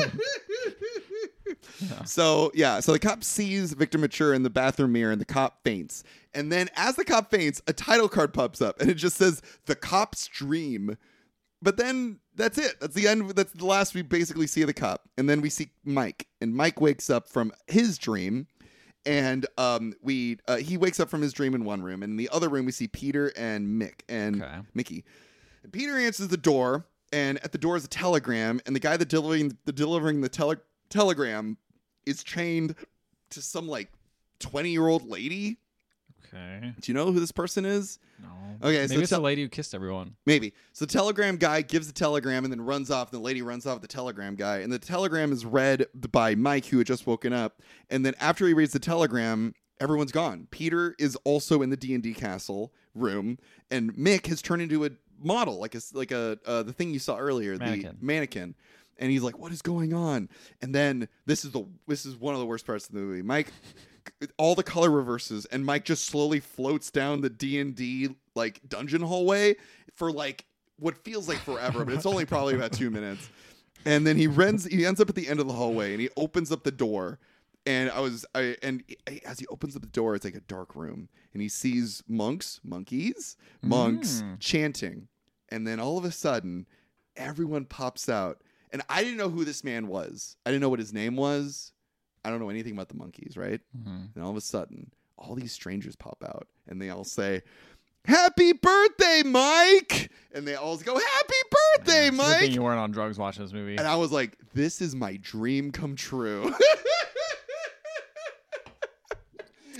So the cop sees Victor Mature in the bathroom mirror, and the cop faints. And then, as the cop faints, a title card pops up, and it just says "The Cop's Dream." But then that's it. That's the end. That's the last we basically see of the cop. And then we see Mike, and Mike wakes up from his dream. And he wakes up from his dream in one room, and in the other room we see Peter and Mickey. And Peter answers the door, and at the door is a telegram, and the guy that delivering the telegram is chained to some like 20-year-old lady. Okay. Do you know who this person is? No. Okay, Maybe so it's the lady who kissed everyone. Maybe. So the telegram guy gives the telegram and then runs off. And the lady runs off with the telegram guy. And the telegram is read by Mike, who had just woken up. And then after he reads the telegram, everyone's gone. Peter is also in the D&D castle room. And Mick has turned into a model, like the thing you saw earlier, Mannequin. the mannequin. And he's like, "What is going on?" And then this is one of the worst parts of the movie. Mike, all the color reverses, and Mike just slowly floats down the D&D like dungeon hallway for like what feels like forever, but it's only probably about 2 minutes. And then he ends up at the end of the hallway, and he opens up the door. And as he opens up the door, it's like a dark room, and he sees monks chanting. And then all of a sudden, everyone pops out. And I didn't know who this man was. I didn't know what his name was. I don't know anything about the monkeys, right? Mm-hmm. And all of a sudden, all these strangers pop out, and they all say, "Happy birthday, Mike!" And they all go, "Happy birthday, It's a good Mike!" thing you weren't on drugs watching this movie. And I was like, this is my dream come true.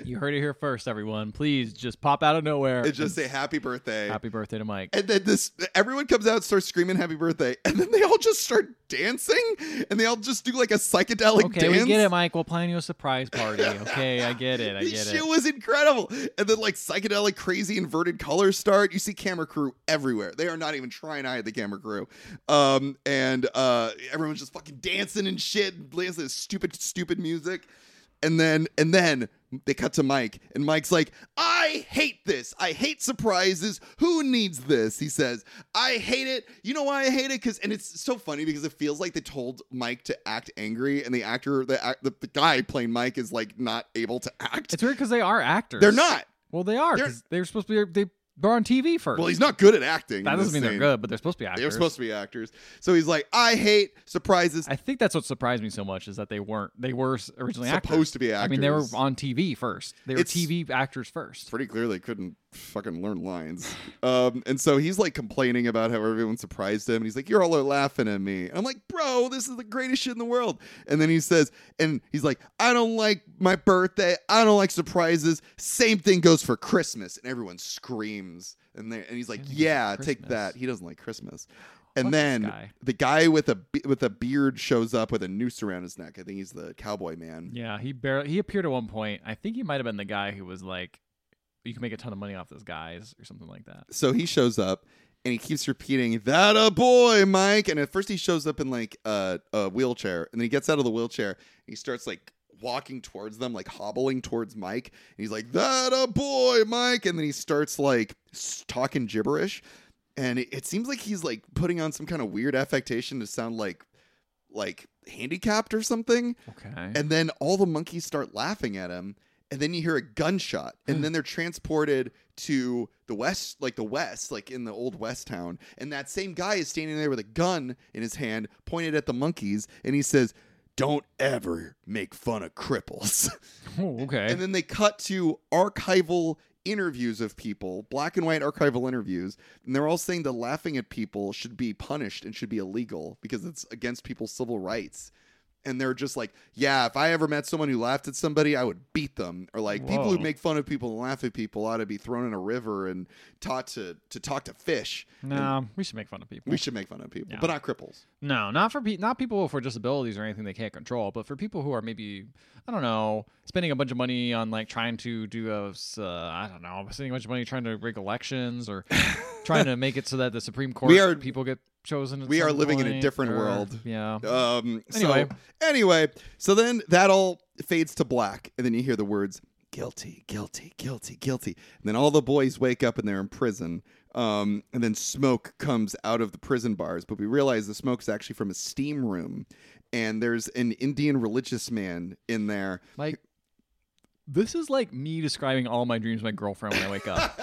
You heard it here first, everyone. Please just pop out of nowhere and just say happy birthday. Happy birthday to Mike. And then everyone comes out and starts screaming happy birthday. And then they all just start dancing. And they all just do like a psychedelic Okay, dance. we get it, Mike. We'll plan you a surprise party. Okay, I get it. This shit was incredible. And then like psychedelic, crazy inverted colors start. You see camera crew everywhere. They are not even trying to hide the camera crew. And everyone's just fucking dancing and shit. Dancing to stupid music. And then they cut to Mike, and Mike's like, I hate this. I hate surprises. Who needs this? He says, I hate it. You know why I hate it? And it's so funny because it feels like they told Mike to act angry, and the actor, the guy playing Mike is like not able to act. It's weird because they are actors. They're not. Well, they are because they're supposed to be. They're on TV first. Well, he's not good at acting. That doesn't mean they're good, but they're supposed to be actors. They're supposed to be actors. So he's like, I hate surprises. I think that's what surprised me so much is that they were originally supposed to be actors. I mean, they were on TV first. They were TV actors first. Pretty clear they couldn't fucking learn lines. And so he's like complaining about how everyone surprised him. And he's like, you're all laughing at me. And I'm like, bro, this is the greatest shit in the world. And then he says, and he's like, I don't like my birthday. I don't like surprises. Same thing goes for Christmas. And everyone screams. And he's like, yeah, take that. He doesn't like Christmas. And then the guy with a beard shows up with a noose around his neck. I think he's the cowboy man. Yeah, he appeared at one point. I think he might have been the guy who was like, you can make a ton of money off this guys or something like that. So he shows up and he keeps repeating, that a boy, Mike. And at first he shows up in like a wheelchair, and then he gets out of the wheelchair and he starts like walking towards them, like hobbling towards Mike. And he's like, that a boy, Mike. And then he starts like talking gibberish. And it seems like he's like putting on some kind of weird affectation to sound like handicapped or something. Okay. And then all the monkeys start laughing at him. And then you hear a gunshot. And then they're transported to the west, like in the old West town. And that same guy is standing there with a gun in his hand pointed at the monkeys. And he says, don't ever make fun of cripples. Oh, okay. And then they cut to archival interviews of people, black and white archival interviews, and they're all saying that laughing at people should be punished and should be illegal because it's against people's civil rights. And they're just like, yeah, if I ever met someone who laughed at somebody, I would beat them. Or like, people who make fun of people and laugh at people ought to be thrown in a river and taught to talk to fish. No, we should make fun of people. We should make fun of people, but not cripples. No, not people for disabilities or anything they can't control, but for people who are maybe, I don't know, spending a bunch of money on like trying to do spending a bunch of money trying to rig elections or trying to make it so that the Supreme Court people get chosen. We are living in a different world. Yeah. Anyway, so then that all fades to black, and then you hear the words guilty, guilty, guilty, guilty, and then all the boys wake up and they're in prison. And then smoke comes out of the prison bars, but we realize the smoke is actually from a steam room, and there's an Indian religious man in there. Like, this is like me describing all my dreams to my girlfriend when I wake up.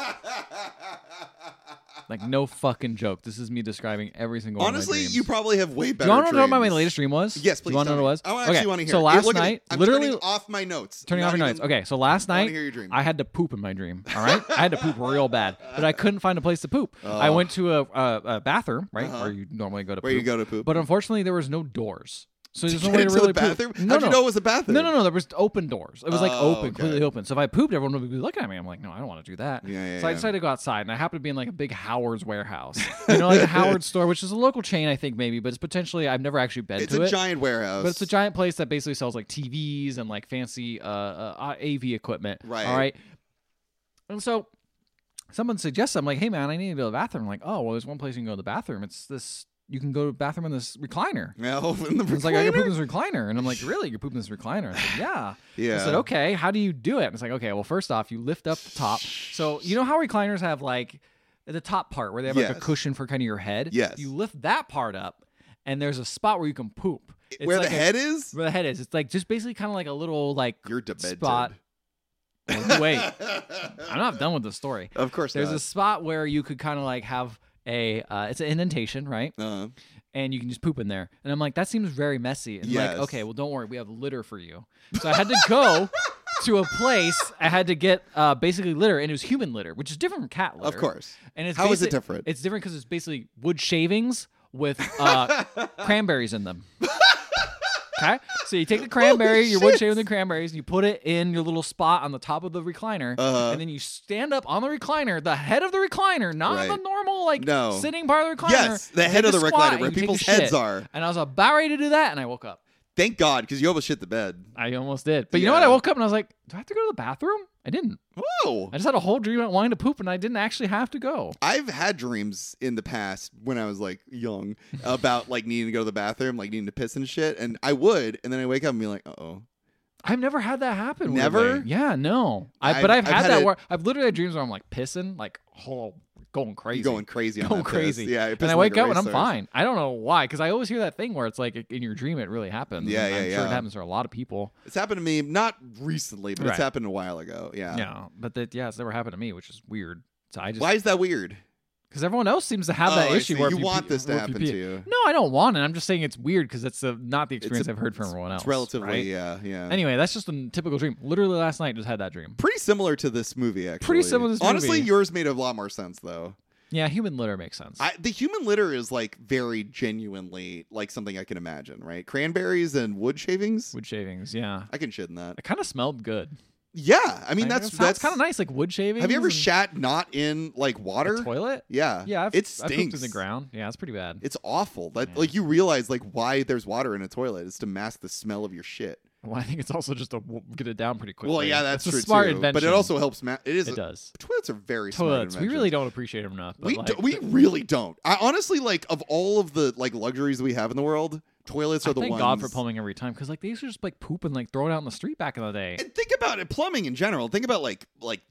Like, no fucking joke. This is me describing every single one of my Honestly, dreams. you probably have way better You want to know what my dreams. latest dream was? Yes, please. You want to know what it was? I actually want to hear so it. last Look at night, I'm literally turning off my notes. Turning off your notes. Okay, so last night, hear your dream. I had to poop in my dream. All right, I had to poop real bad, but I couldn't find a place to poop. I went to a bathroom, right, where you normally go to. Where you go to poop. But unfortunately, there was no doors. So there's no Get way to into really the bathroom? poop. How'd you know it was a bathroom? No. There was open doors. It was like open, okay. completely open. So if I pooped, everyone would be looking at me. I'm like, no, I don't want to do that. So I decided to go outside, and I happened to be in like a big Howard's warehouse. You know, like a Howard store, which is a local chain, I think maybe, but it's potentially I've never actually been to it. It's a giant warehouse, but it's a giant place that basically sells like TVs and like fancy AV equipment. Right. All right. And so someone suggests, I'm like, hey man, I need to go to the bathroom. I'm like, oh well, there's one place you can go to the bathroom. It's this. You can go to the bathroom in this recliner. No, in the recliner? It's like, I can poop in this recliner. And I'm like, really? You're pooping in this recliner? I said, yeah. Yeah. I said, okay, how do you do it? And it's like, okay, well, first off, you lift up the top. So you know how recliners have like the top part where they have like a cushion for kind of your head? Yes. You lift that part up, and there's a spot where you can poop. It's where like the head is? Where the head is. It's like just basically kind of like a little like You're demented. spot. Wait, I'm not done with the story. Of course There's not. a spot where you could kind of like have it's an indentation, right? And you can just poop in there. And I'm like, that seems very messy. And Yes. like, okay, well, don't worry. We have litter for you. So I had to go to a place. I had to get basically litter, and it was human litter, which is different from cat litter. Of course. And it's How is it different? It's different because it's basically wood shavings with cranberries in them. Okay, so you take the cranberry, your wood shaving the cranberries, and you put it in your little spot on the top of the recliner, and then you stand up on the recliner, the head of the recliner, not Right. the normal No. sitting part of the recliner. Yes, the You head take of the a squat recliner where and you take a people's heads shit. are. And I was about ready to do that, and I woke up. Thank God, because you almost shit the bed. I almost did, but you know what? I woke up and I was like, "Do I have to go to the bathroom?" I didn't. Whoa. I just had a whole dream about wanting to poop, and I didn't actually have to go. I've had dreams in the past when I was like young about like needing to go to the bathroom, like needing to piss and shit, and I would, and then I wake up and be like, uh-oh. I've never had that happen. Never? weirdly. Yeah, no. I've But I've had that it- where I've literally had dreams where I'm like pissing, like going crazy. You're going crazy on Going that crazy. piss. Yeah, And I wake up and I'm fine. I don't know why, because I always hear that thing where it's like in your dream it really happens. Yeah, and I'm yeah, sure it yeah. happens for a lot of people. It's happened to me, not recently, but it's Right. happened a while ago. Yeah. Yeah, but it's never happened to me, which is weird. So I just Why is that weird? because everyone else seems to have Oh, that I issue see. where You if want this to where if happen pee- to you. No, I don't want it. I'm just saying it's weird because it's not the experience a- I've heard from everyone else. It's relatively, right? yeah. Anyway, that's just a typical dream. Literally last night just had that dream. Pretty similar to this movie, actually. Pretty similar to this Honestly, movie. yours made a lot more sense, though. Yeah, human litter makes sense. The human litter is like very genuinely like something I can imagine, right? Cranberries and wood shavings. Wood shavings, yeah. I can shit in that. It kind of smelled good. Yeah, I mean Like, that's kind of nice, like wood shavings. Have you ever and shat not in like water? a toilet? Yeah, Yeah, it I've pooped stinks. in the ground. Yeah, it's pretty bad. It's awful. That Yeah. like you realize like why there's water in a toilet is to mask the smell of your shit. Well, I think it's also just to get it down pretty quickly. Well, yeah, that's it's true a smart too. invention. But it also helps. It is. It does. Toilets are very smart. Toilets. We inventions. really don't appreciate them enough. But We really don't. I honestly like of all of the like luxuries we have in the world, toilets are the thank ones. God for plumbing every time because like they used to just like poop and like throw it out in the street back in the day. And think about it, plumbing in general. Think about like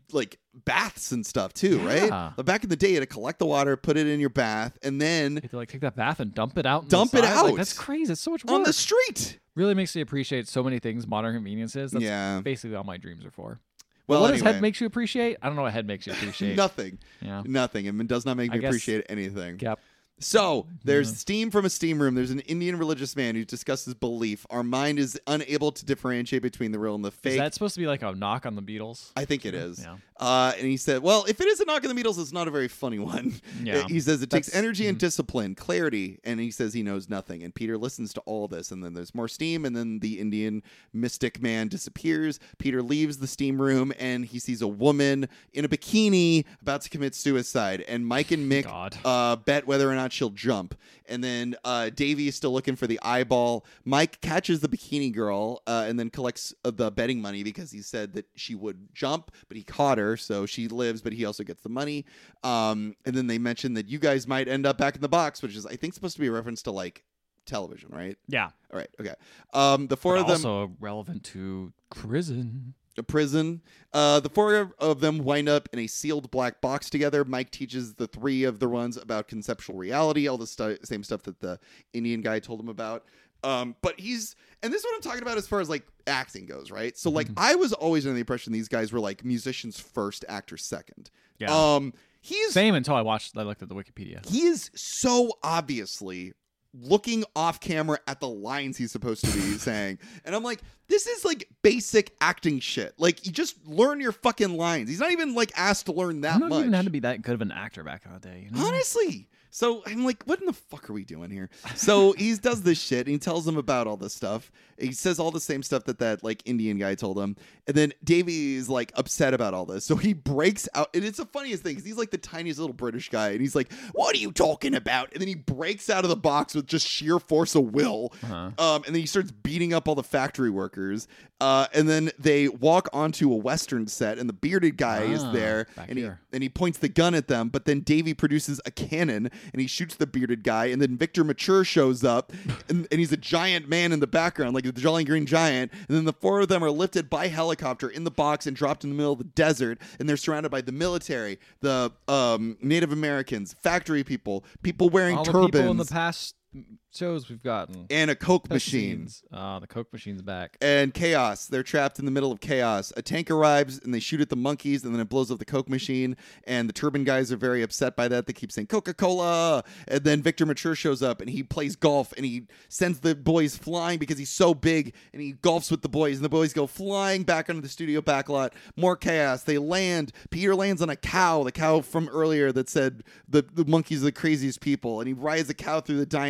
baths and stuff too, Yeah. right? But back in the day, you had to collect the water, put it in your bath, and then You have to like take that bath and dump it out. Dump it inside. Like, out. that's crazy. It's so much work. on the street. Really makes me appreciate so many things modern conveniences. That's Yeah. basically all my dreams are for. Well, what does anyway. head makes you appreciate? I don't know what head makes you appreciate. Nothing. Yeah. Nothing. It does not make I me guess- appreciate anything. Yep. So there's steam from a steam room. There's an Indian religious man who discusses belief. Our mind is unable to differentiate between the real and the fake. Is that supposed to be like a knock on the Beatles? I think it is. Yeah. And he said, well, if it is a knock on the Beatles, it's not a very funny one. Yeah. He says it takes That's- energy and discipline, clarity, and he says he knows nothing. And Peter listens to all this, and then there's more steam, and then the Indian mystic man disappears. Peter leaves the steam room, and he sees a woman in a bikini about to commit suicide. And Mike and Mick God. bet whether or not she'll jump. And then Davey is still looking for the eyeball. Mike catches the bikini girl and then collects the betting money because he said that she would jump, but he caught her, so she lives, but he also gets the money. And then they mention that you guys might end up back in the box, which is, I think, supposed to be a reference to like television, right? Yeah. All right, okay. The four of them. Also relevant to prison. A prison. The four of them wind up in a sealed black box together. Mike teaches the three of the ones about conceptual reality, all the same stuff that the Indian guy told him about. But he's, and this is what I'm talking about as far as like acting goes, right? So like I was always under the impression these guys were like musicians first, actors second. Yeah. He's Same until I looked at the Wikipedia. he is so obviously looking off camera at the lines he's supposed to be saying. And I'm like, this is like basic acting shit. Like, you just learn your fucking lines. He's not even like asked to learn that I don't much. even had to be that good of an actor back in the day. You know? Honestly. So I'm like, what in the fuck are we doing here? So he does this shit and he tells them about all this stuff. He says all the same stuff that like Indian guy told him. And then Davey is like upset about all this. So he breaks out. And it's the funniest thing because he's like the tiniest little British guy. And he's like, what are you talking about? And then he breaks out of the box with just sheer force of will. And then he starts beating up all the factory workers. And then they walk onto a Western set and the bearded guy is there. back And here. he points the gun at them. But then Davey produces a cannon and he shoots the bearded guy. And then Victor Mature shows up and he's a giant man in the background, like the Jolly Green Giant. And then the four of them are lifted by helicopter in the box and dropped in the middle of the desert. And they're surrounded by the military, the Native Americans, factory people wearing All the turbans, people in the past shows we've gotten. and a Coke Pepsi machine. machines. The Coke machine's back. And chaos. They're trapped in the middle of chaos. A tank arrives and they shoot at the monkeys and then it blows up the Coke machine. And the turban guys are very upset by that. They keep saying Coca-Cola. And then Victor Mature shows up and he plays golf and he sends the boys flying because he's so big and he golfs with the boys and the boys go flying back onto the studio backlot. More chaos. They land. Peter lands on a cow, the cow from earlier that said the monkeys are the craziest people. And he rides the cow through the diner and it's all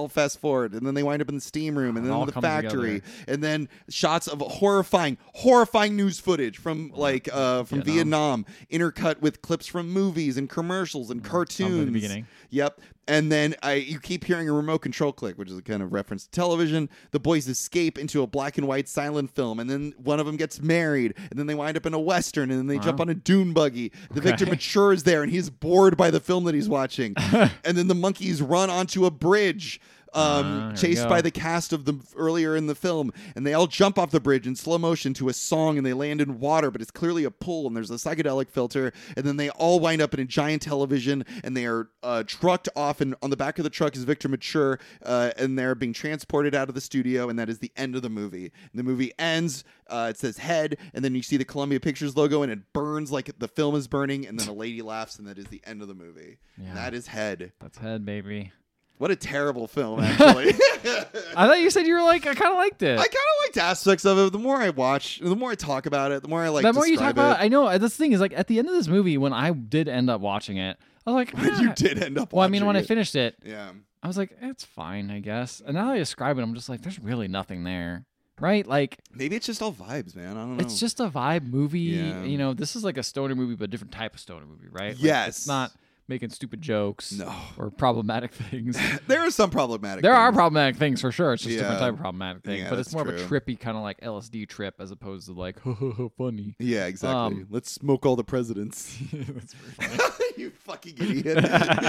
all fast forward, and then they wind up in the steam room, and It then all in the comes factory, together. and then shots of horrifying news footage from from Vietnam, intercut with clips from movies and commercials and cartoons. Sounds like the beginning. Yep. And then you keep hearing a remote control click, which is a kind of reference to television. The boys escape into a black and white silent film, and then one of them gets married, and then they wind up in a Western, and then they jump on a dune buggy. The victor matures there, and he's bored by the film that he's watching. And then the monkeys run onto a bridge. There Chased you by go. the cast of the earlier in the film, and they all jump off the bridge in slow motion to a song, and they land in water, but it's clearly a pool, and there's a psychedelic filter, and then they all wind up in a giant television, and they are trucked off, and on the back of the truck is Victor Mature, and they're being transported out of the studio, and that is the end of the movie. And the movie ends, it says head, and then you see the Columbia Pictures logo, and it burns like the film is burning, and then a lady laughs, and that is the end of the movie. Yeah. And that is Head. That's Head, baby. What a terrible film, actually. I thought you said you were like, I kind of liked it. I kind of liked aspects of it. The more I watch, the more I talk about it, the more I like. The more you talk describe about it, I know. This thing is like at the end of this movie, when I did end up watching it, I was like, You did end up. Well, I mean, when I watching finished it, it. Yeah. I was like, it's fine, I guess. And now that I describe it, I'm just like, there's really nothing there, right? Like, Maybe it's just all vibes, man. I don't know. it's just a vibe movie. Yeah. You know, this is like a stoner movie, but a different type of stoner movie, right? Like, Yes. it's not making stupid jokes No. or problematic things. There are some problematic. There are things. problematic things for sure. It's just a different Yeah. type of problematic thing. Yeah, but it's that's more of a true. trippy kind of like LSD trip as opposed to like funny. Yeah, exactly. Let's smoke all the presidents. That's very funny. You fucking idiot.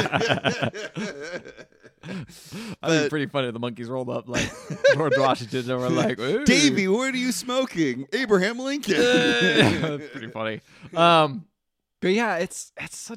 I think it's pretty funny. The monkeys rolled up like George Washington and were like, "Ooh." Davey, what are you smoking? Abraham Lincoln. That's pretty funny. But yeah, it's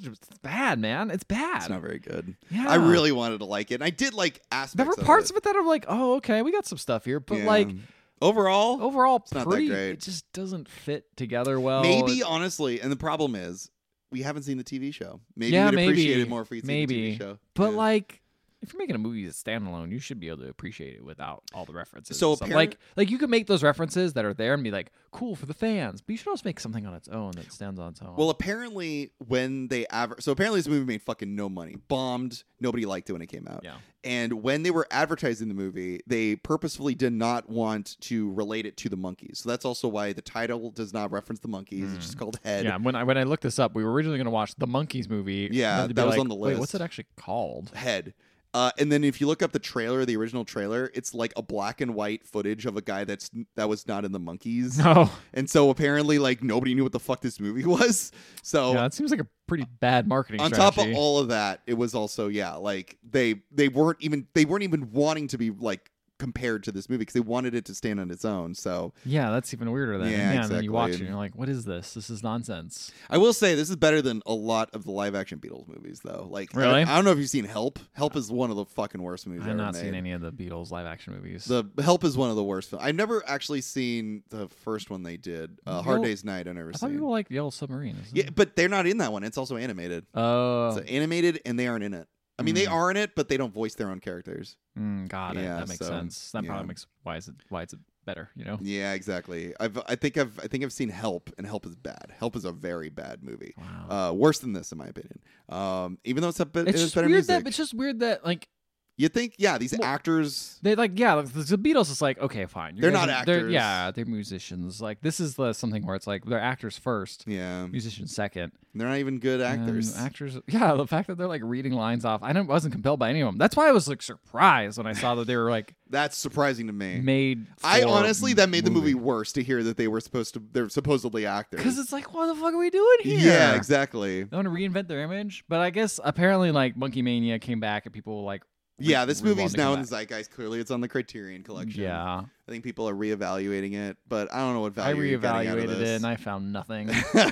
bad, man. It's bad. It's not very good. Yeah. I really wanted to like it. And I did like There aspects were parts of of it that are like, oh, okay, we got some stuff here, but Yeah. like overall, overall, not that pretty. great. It just doesn't fit together well. maybe honestly, and the problem is we haven't seen the TV show. Maybe Yeah, we'd maybe. appreciate it more if we'd seen Maybe. the TV show. But Yeah. like, if you're making a movie that's standalone, you should be able to appreciate it without all the references. So and stuff. like you could make those references that are there and be like cool for the fans, but you should also make something on its own that stands on its own. Well, apparently when they so apparently this movie made fucking no money, bombed. Nobody liked it when it came out. Yeah. And when they were advertising the movie, they purposefully did not want to relate it to the monkeys. So that's also why the title does not reference the monkeys. It's just called Head. yeah, when I looked this up, we were originally going to watch the Monkeys movie. Yeah, and then to be that was like, on the Wait, list. what's it actually called? Head. And then if you look up the trailer, the original trailer, it's like a black and white footage of a guy that was not in the monkeys. No. And so apparently, like, nobody knew what the fuck this movie was. So Yeah, that seems like a pretty bad marketing on strategy. top of all of that, it was also like they weren't even wanting to be like compared to this movie because they wanted it to stand on its own. So Yeah, that's even weirder then. Yeah, And then you watch it exactly. and you're like, what is this? This is nonsense. I will say this is better than a lot of the live action Beatles movies, though. Like, Really? I don't know if you've seen Help. Help is one of the fucking worst movies I've ever not made. seen any of the Beatles live action movies. The Help is one of the worst. I've never actually seen the first one they did. Hard Well, Day's Night. I've never I thought seen. people liked Yellow Submarine. Isn't Yeah, it? but they're not in that one. It's also animated. Oh. It's animated, and they aren't in it. I mean, they are in it, but they don't voice their own characters. Got it. Yeah, That makes so, sense. That yeah. probably makes why is it better, you know? Yeah, exactly. I think I've seen Help, and Help is bad. Help is a very bad movie. Wow. Worse than this, in my opinion. Even though it's It's just better weird music. that it's just weird that like You think, yeah, these actors. they like the Beatles is like okay fine you They're guys not are- actors. they're musicians, like this is something where it's like they're actors first, Yeah, musicians second. they're not even good actors. And actors, yeah, the fact that they're like reading lines off, I wasn't compelled by any of them. That's why I was like surprised when I saw that they were like That's surprising to me. made. I honestly, that made the movie worse to hear that they're supposedly actors. because it's like what the fuck are we doing here? Yeah, exactly. They want to reinvent their image, but I guess apparently like Monkey Mania came back and people like Yeah, this really movie's wanted to now come in the back. zeitgeist. Clearly, it's on the Criterion Collection. Yeah, I think people are reevaluating it, but I don't know what I value you're getting out of reevaluated it this. and I found nothing.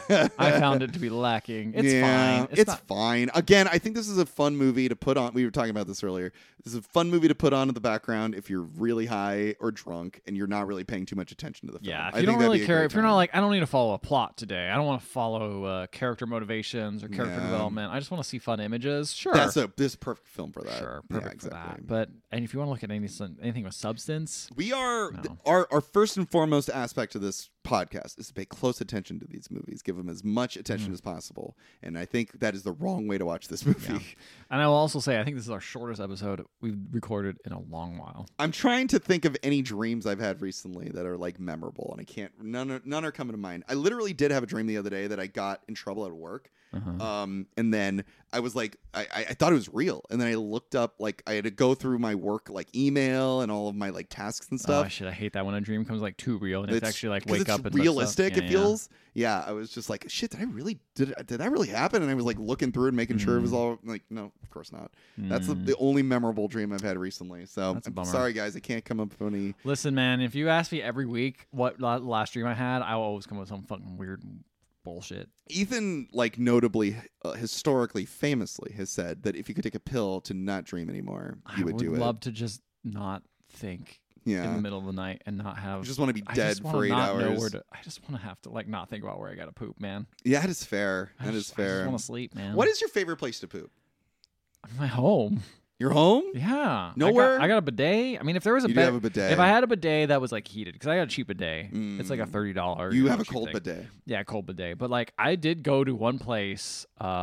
I found it to be lacking. It's yeah, fine. It's not- fine. Again, I think this is a fun movie to put on. We were talking about this earlier. This is a fun movie to put on in the background if you're really high or drunk and you're not really paying too much attention to the film. Yeah, if I you think don't that'd really be a care, great if you're not time. like, I don't need to follow a plot today. I don't want to follow character motivations or character Yeah. development. I just want to see fun images. Sure, this is a perfect film for that. sure, Yeah, perfect for exactly. that. But and if you want to look at anything with substance, We are No. our first and foremost aspect of this podcast is to pay close attention to these movies, give them as much attention as possible. And I think that is the wrong way to watch this movie. Yeah. And I will also say, I think this is our shortest episode we've recorded in a long while. I'm trying to think of any dreams I've had recently that are like memorable, and I can't. None are coming to mind. I literally did have a dream the other day that I got in trouble at work. And then I was like, I thought it was real, and then I looked up, like, I had to go through my work like email and all of my like tasks and stuff. Oh shit, I hate that when a dream comes like too real and it's actually like wake up and realistic. Stuff. It feels. Yeah, I was just like, shit, did that really happen? And I was like looking through it and making sure it was all like, no, of course not. That's the only memorable dream I've had recently. So That's a I'm bummer. sorry, guys, I can't come up with any. Listen, man, if you ask me every week what last dream I had, I will always come up with some fucking weird bullshit. Ethan, like, notably, historically, famously, has said that if you could take a pill to not dream anymore, you would do it. I would love to just not think in the middle of the night and not have. You just want to be I dead just wanna for 8 not know hours. where to, I just want to have to like not think about where I gotta poop, man. Yeah, that is fair. I That just- is fair. I just want to sleep, man. What is your favorite place to poop? my home? Your home? Yeah, Nowhere? I got a bidet. I mean, if there was a You do bed, have a bidet. if I had a bidet that was like heated, because I got a cheap bidet, it's like a $30. You have a cheap cold thing. bidet. Yeah, cold bidet. But like, I did go to one place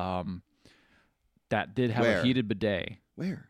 that did have Where? a heated bidet. Where?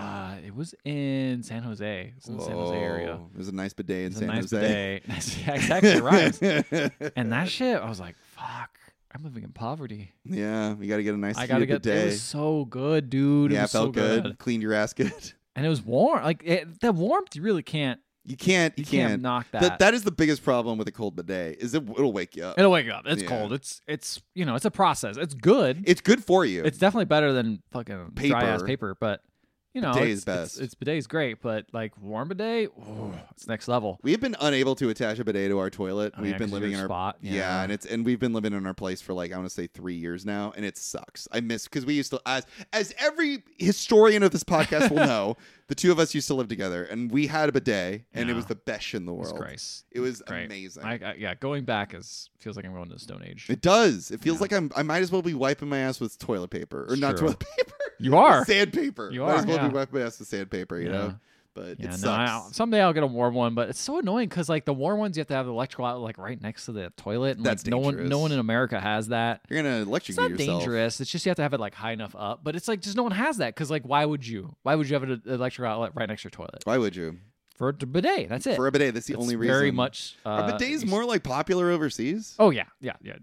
It was in San Jose. It was in the San Jose area. Oh, there's a nice bidet in It's a San nice Jose. bidet. Yeah, exactly. It rhymes. And that shit, I was like, fuck. I'm living in poverty. Yeah, you got to get a nice I gotta heated get. bidet. It was so good, dude. Yeah, it was felt so good. Cleaned your ass good. And it was warm. Like the warmth, you really can't. You can't knock that. That is the biggest problem with a cold bidet. Is it'll wake you up. It'll wake up. It's Yeah. cold. It's it's a process. It's good. It's good for you. It's definitely better than fucking dry ass Paper. paper. But Bidet is it's best. It's bidet's great, but like warm bidet, it's next level. We have been unable to attach a bidet to our toilet. Oh, We've yeah, been 'cause living in your our spot. yeah, Yeah. and we've been living in our place for like I want to say 3 years now, and it sucks. I miss because we used to as every historian of this podcast will know, the two of us used to live together, and we had a bidet, and it Yeah. was the best shit in the It's world. Christ. It was Great. amazing. Yeah, going back feels like I'm going to the Stone Age. It does. It feels like I might as well be wiping my ass with toilet paper, or not True. toilet paper. You are. Sandpaper. You Might as are, well yeah. be wiping my ass with sandpaper. You know. But Yeah, it no, sucks. someday I'll get a warm one, but it's so annoying because like the warm ones you have to have the electrical outlet like right next to the toilet. And, That's like, no dangerous. one in America has that. You're gonna It's electrocute not yourself. dangerous. It's just you have to have it like high enough up. But it's like just no one has that because like why would you? Why would you have an electrical outlet right next to your toilet Why would you? for a bidet? That's it. For a bidet, that's the It's only reason. very much. Are bidets more like popular overseas? Oh yeah.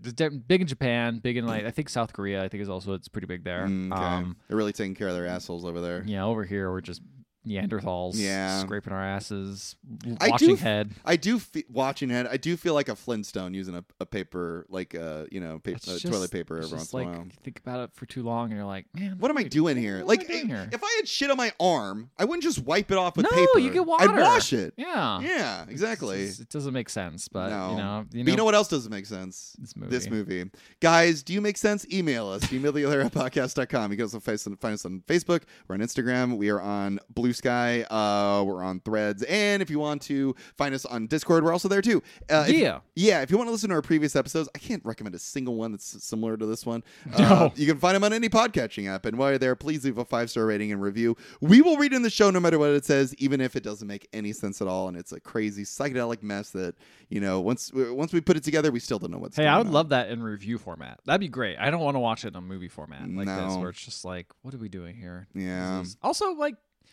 Big in Japan. Big in like I think South Korea. I think is also it's pretty big there. Okay. They're really taking care of their assholes over there. Yeah, over here we're just Neanderthals. Yeah. Scraping our asses, I washing do head. watching head. I do feel like a Flintstone using a paper, like It's toilet paper it's every once just in like, a while. You think about it for too long, and you're like, man, What am I doing here? what Like, am I doing here? if I had shit on my arm, I wouldn't just wipe it off with No, paper. you get water. I'd wash it. Yeah, Yeah, exactly. It doesn't make sense, but No. you But you know what else doesn't make sense? This movie. Guys, do you make sense? Email us. emailtheotherpodcast.com. You can also find us on Facebook. We're on Instagram. We are on Blue Sky. We're on Threads. And if you want to find us on Discord, we're also there too. If you want to listen to our previous episodes, I can't recommend a single one that's similar to this one. No. You can find them on any podcatching app. And while you're there, please leave a 5-star rating and review. We will read in the show no matter what it says, even if it doesn't make any sense at all. And it's a crazy psychedelic mess that, once we put it together, we still don't know what's Hey, going I would on. love that in review format. That'd be great. I don't want to watch it in a movie format like this, No. where it's just like, what are we doing here? Yeah. Also, like,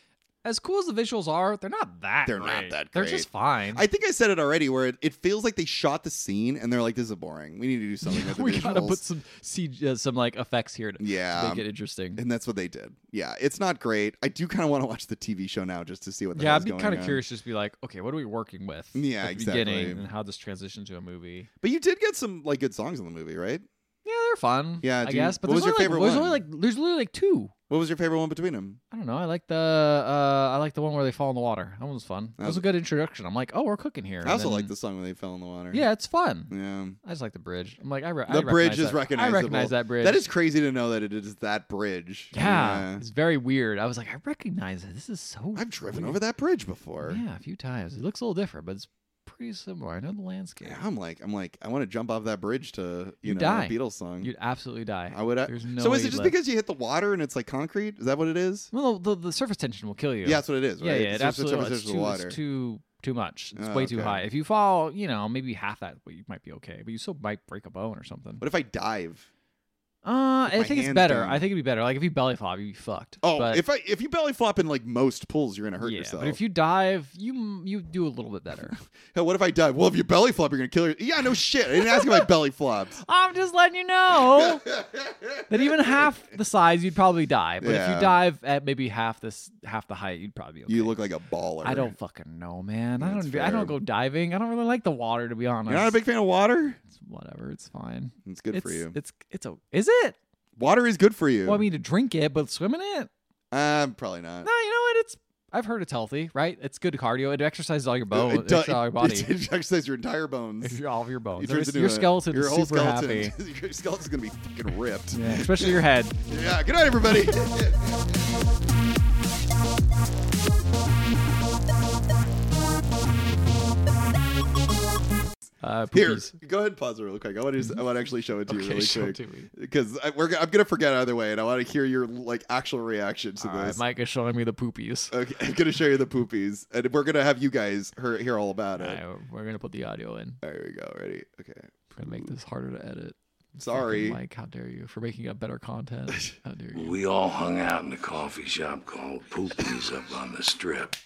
as cool as the visuals are, they're not that. They're not great. that They're great. just fine. I think I said it already, where it feels like they shot the scene and they're like, "This is boring. We need to do something with the we visuals." gotta put some like effects here to Yeah. make it interesting. And that's what they did. Yeah, it's not great. I do kind of want to watch the TV show now just to see what the Yeah, hell's I'd be going kind of on. curious, just be like, okay, what are we working with? Yeah, at the exactly. beginning and how this transitions to a movie. But you did get some like good songs in the movie, right? Yeah, they're fun. Yeah, I do you- guess. But what was there's your only, favorite like, one? There's literally like two. What was your favorite one between them? I don't know. I like the one where they fall in the water. That one was fun. That was a good introduction. I'm like, oh, we're cooking here. I also like like the song when they fell in the water. Yeah, it's fun. Yeah. I just like the bridge. I'm like, The bridge is recognizable. I recognize that bridge. That is crazy to know that it is that bridge. Yeah, it's very weird. I was like, I recognize it. This is so. I've driven weird. over that bridge before. Yeah, a few times. It looks a little different, but it's pretty similar. I know the landscape. Yeah, I'm like, I want to jump off that bridge to You'd know die. a Beatles song. You'd absolutely die. I would. There's no so way is it you'd just live. because you hit the water and it's like concrete? Is that what it is? Well, the surface tension will kill you. Yeah, that's what it is. Right? Yeah, It's it just the absolutely. surface It's tension of the water. too too much. It's Oh, way too okay. high. If you fall, maybe half that, you might be okay. But you still might break a bone or something. What if I dive? I my think it's hand's better. down? I think it'd be better. Like if you belly flop, you'd be fucked. Oh, but, if you belly flop in like most pools, you're gonna hurt yourself. But if you dive, you do a little bit better. Hell, what if I dive? Well, if you belly flop, you're gonna kill your. Yeah, no shit. I didn't ask if I belly flops. I'm just letting you know that even half the size, you'd probably die. But if Yeah. you dive at maybe half the height, you'd probably be okay. You look like a baller. I don't fucking know, man. That's I fair. don't go diving. I don't really like the water, to be honest. You're not a big fan of water. It's whatever. It's fine. It's good for you. Is it? Water is good for you. Well, I mean, to drink it, but swim in it? Probably not. No, you know what? I've heard it's healthy, right? It's good cardio. It exercises all your bones, It all your body, It exercises your entire bones. all of your It bones. turns into Your a- skeleton your is whole super skeleton. happy. Your skeleton's gonna be fucking ripped. Yeah, especially your head. Yeah. Good night, everybody. Here, Poopies. go ahead and pause it real quick. I want to actually show it to you Okay, really show quick it to me. because I'm gonna forget either way, and I want to hear your like actual reaction to All right, this. Mike is showing me the poopies. Okay, I'm gonna show you the poopies, and we're gonna have you guys hear all about it. All right, we're gonna put the audio in. There we go. Ready? Okay. We're gonna make this harder to edit. Sorry. Fucking Mike, how dare you for making up better content? How dare you? We all hung out in a coffee shop called Poopies up on the strip.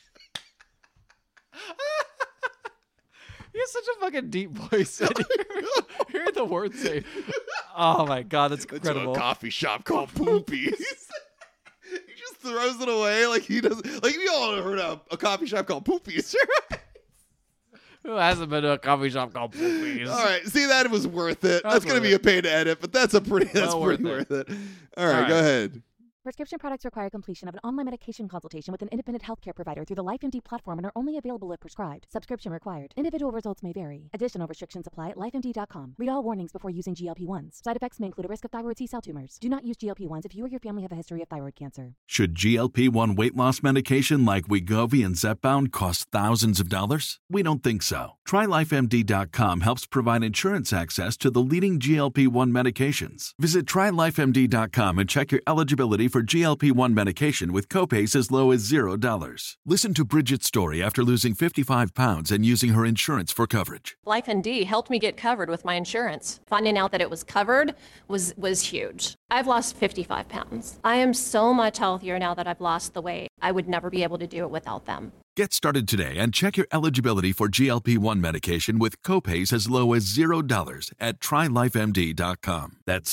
You have such a fucking deep voice. Hearing the words say, "Oh my god, that's It's incredible." a coffee shop called Poopies. He just throws it away like he does. Like we all heard of a coffee shop called Poopies. Who hasn't been to a coffee shop called Poopies? All right, see that was worth it. That's gonna worth be a pain to edit, but that's pretty Well worth it. All right, go ahead. Prescription products require completion of an online medication consultation with an independent healthcare provider through the LifeMD platform and are only available if prescribed. Subscription required. Individual results may vary. Additional restrictions apply at lifemd.com. Read all warnings before using GLP-1s. Side effects may include a risk of thyroid C-cell tumors. Do not use GLP-1s if you or your family have a history of thyroid cancer. Should GLP-1 weight loss medication like Wegovy and Zepbound cost thousands of dollars? We don't think so. TryLifeMD.com helps provide insurance access to the leading GLP-1 medications. Visit TryLifeMD.com and check your eligibility for GLP-1 medication with copays as low as $0. Listen to Bridget's story after losing 55 pounds and using her insurance for coverage. LifeMD helped me get covered with my insurance. Finding out that it was covered was huge. I've lost 55 pounds. I am so much healthier now that I've lost the weight. I would never be able to do it without them. Get started today and check your eligibility for GLP-1 medication with copays as low as $0 at TryLifeMD.com. That's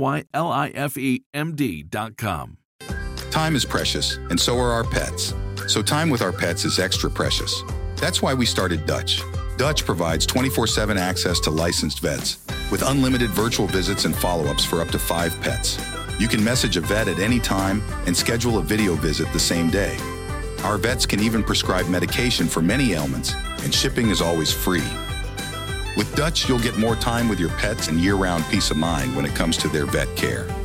TryLifeMD.com. Time is precious, and so are our pets. So time with our pets is extra precious. That's why we started Dutch. Dutch provides 24/7 access to licensed vets with unlimited virtual visits and follow-ups for up to 5 pets. You can message a vet at any time and schedule a video visit the same day. Our vets can even prescribe medication for many ailments, and shipping is always free. With Dutch, you'll get more time with your pets and year-round peace of mind when it comes to their vet care.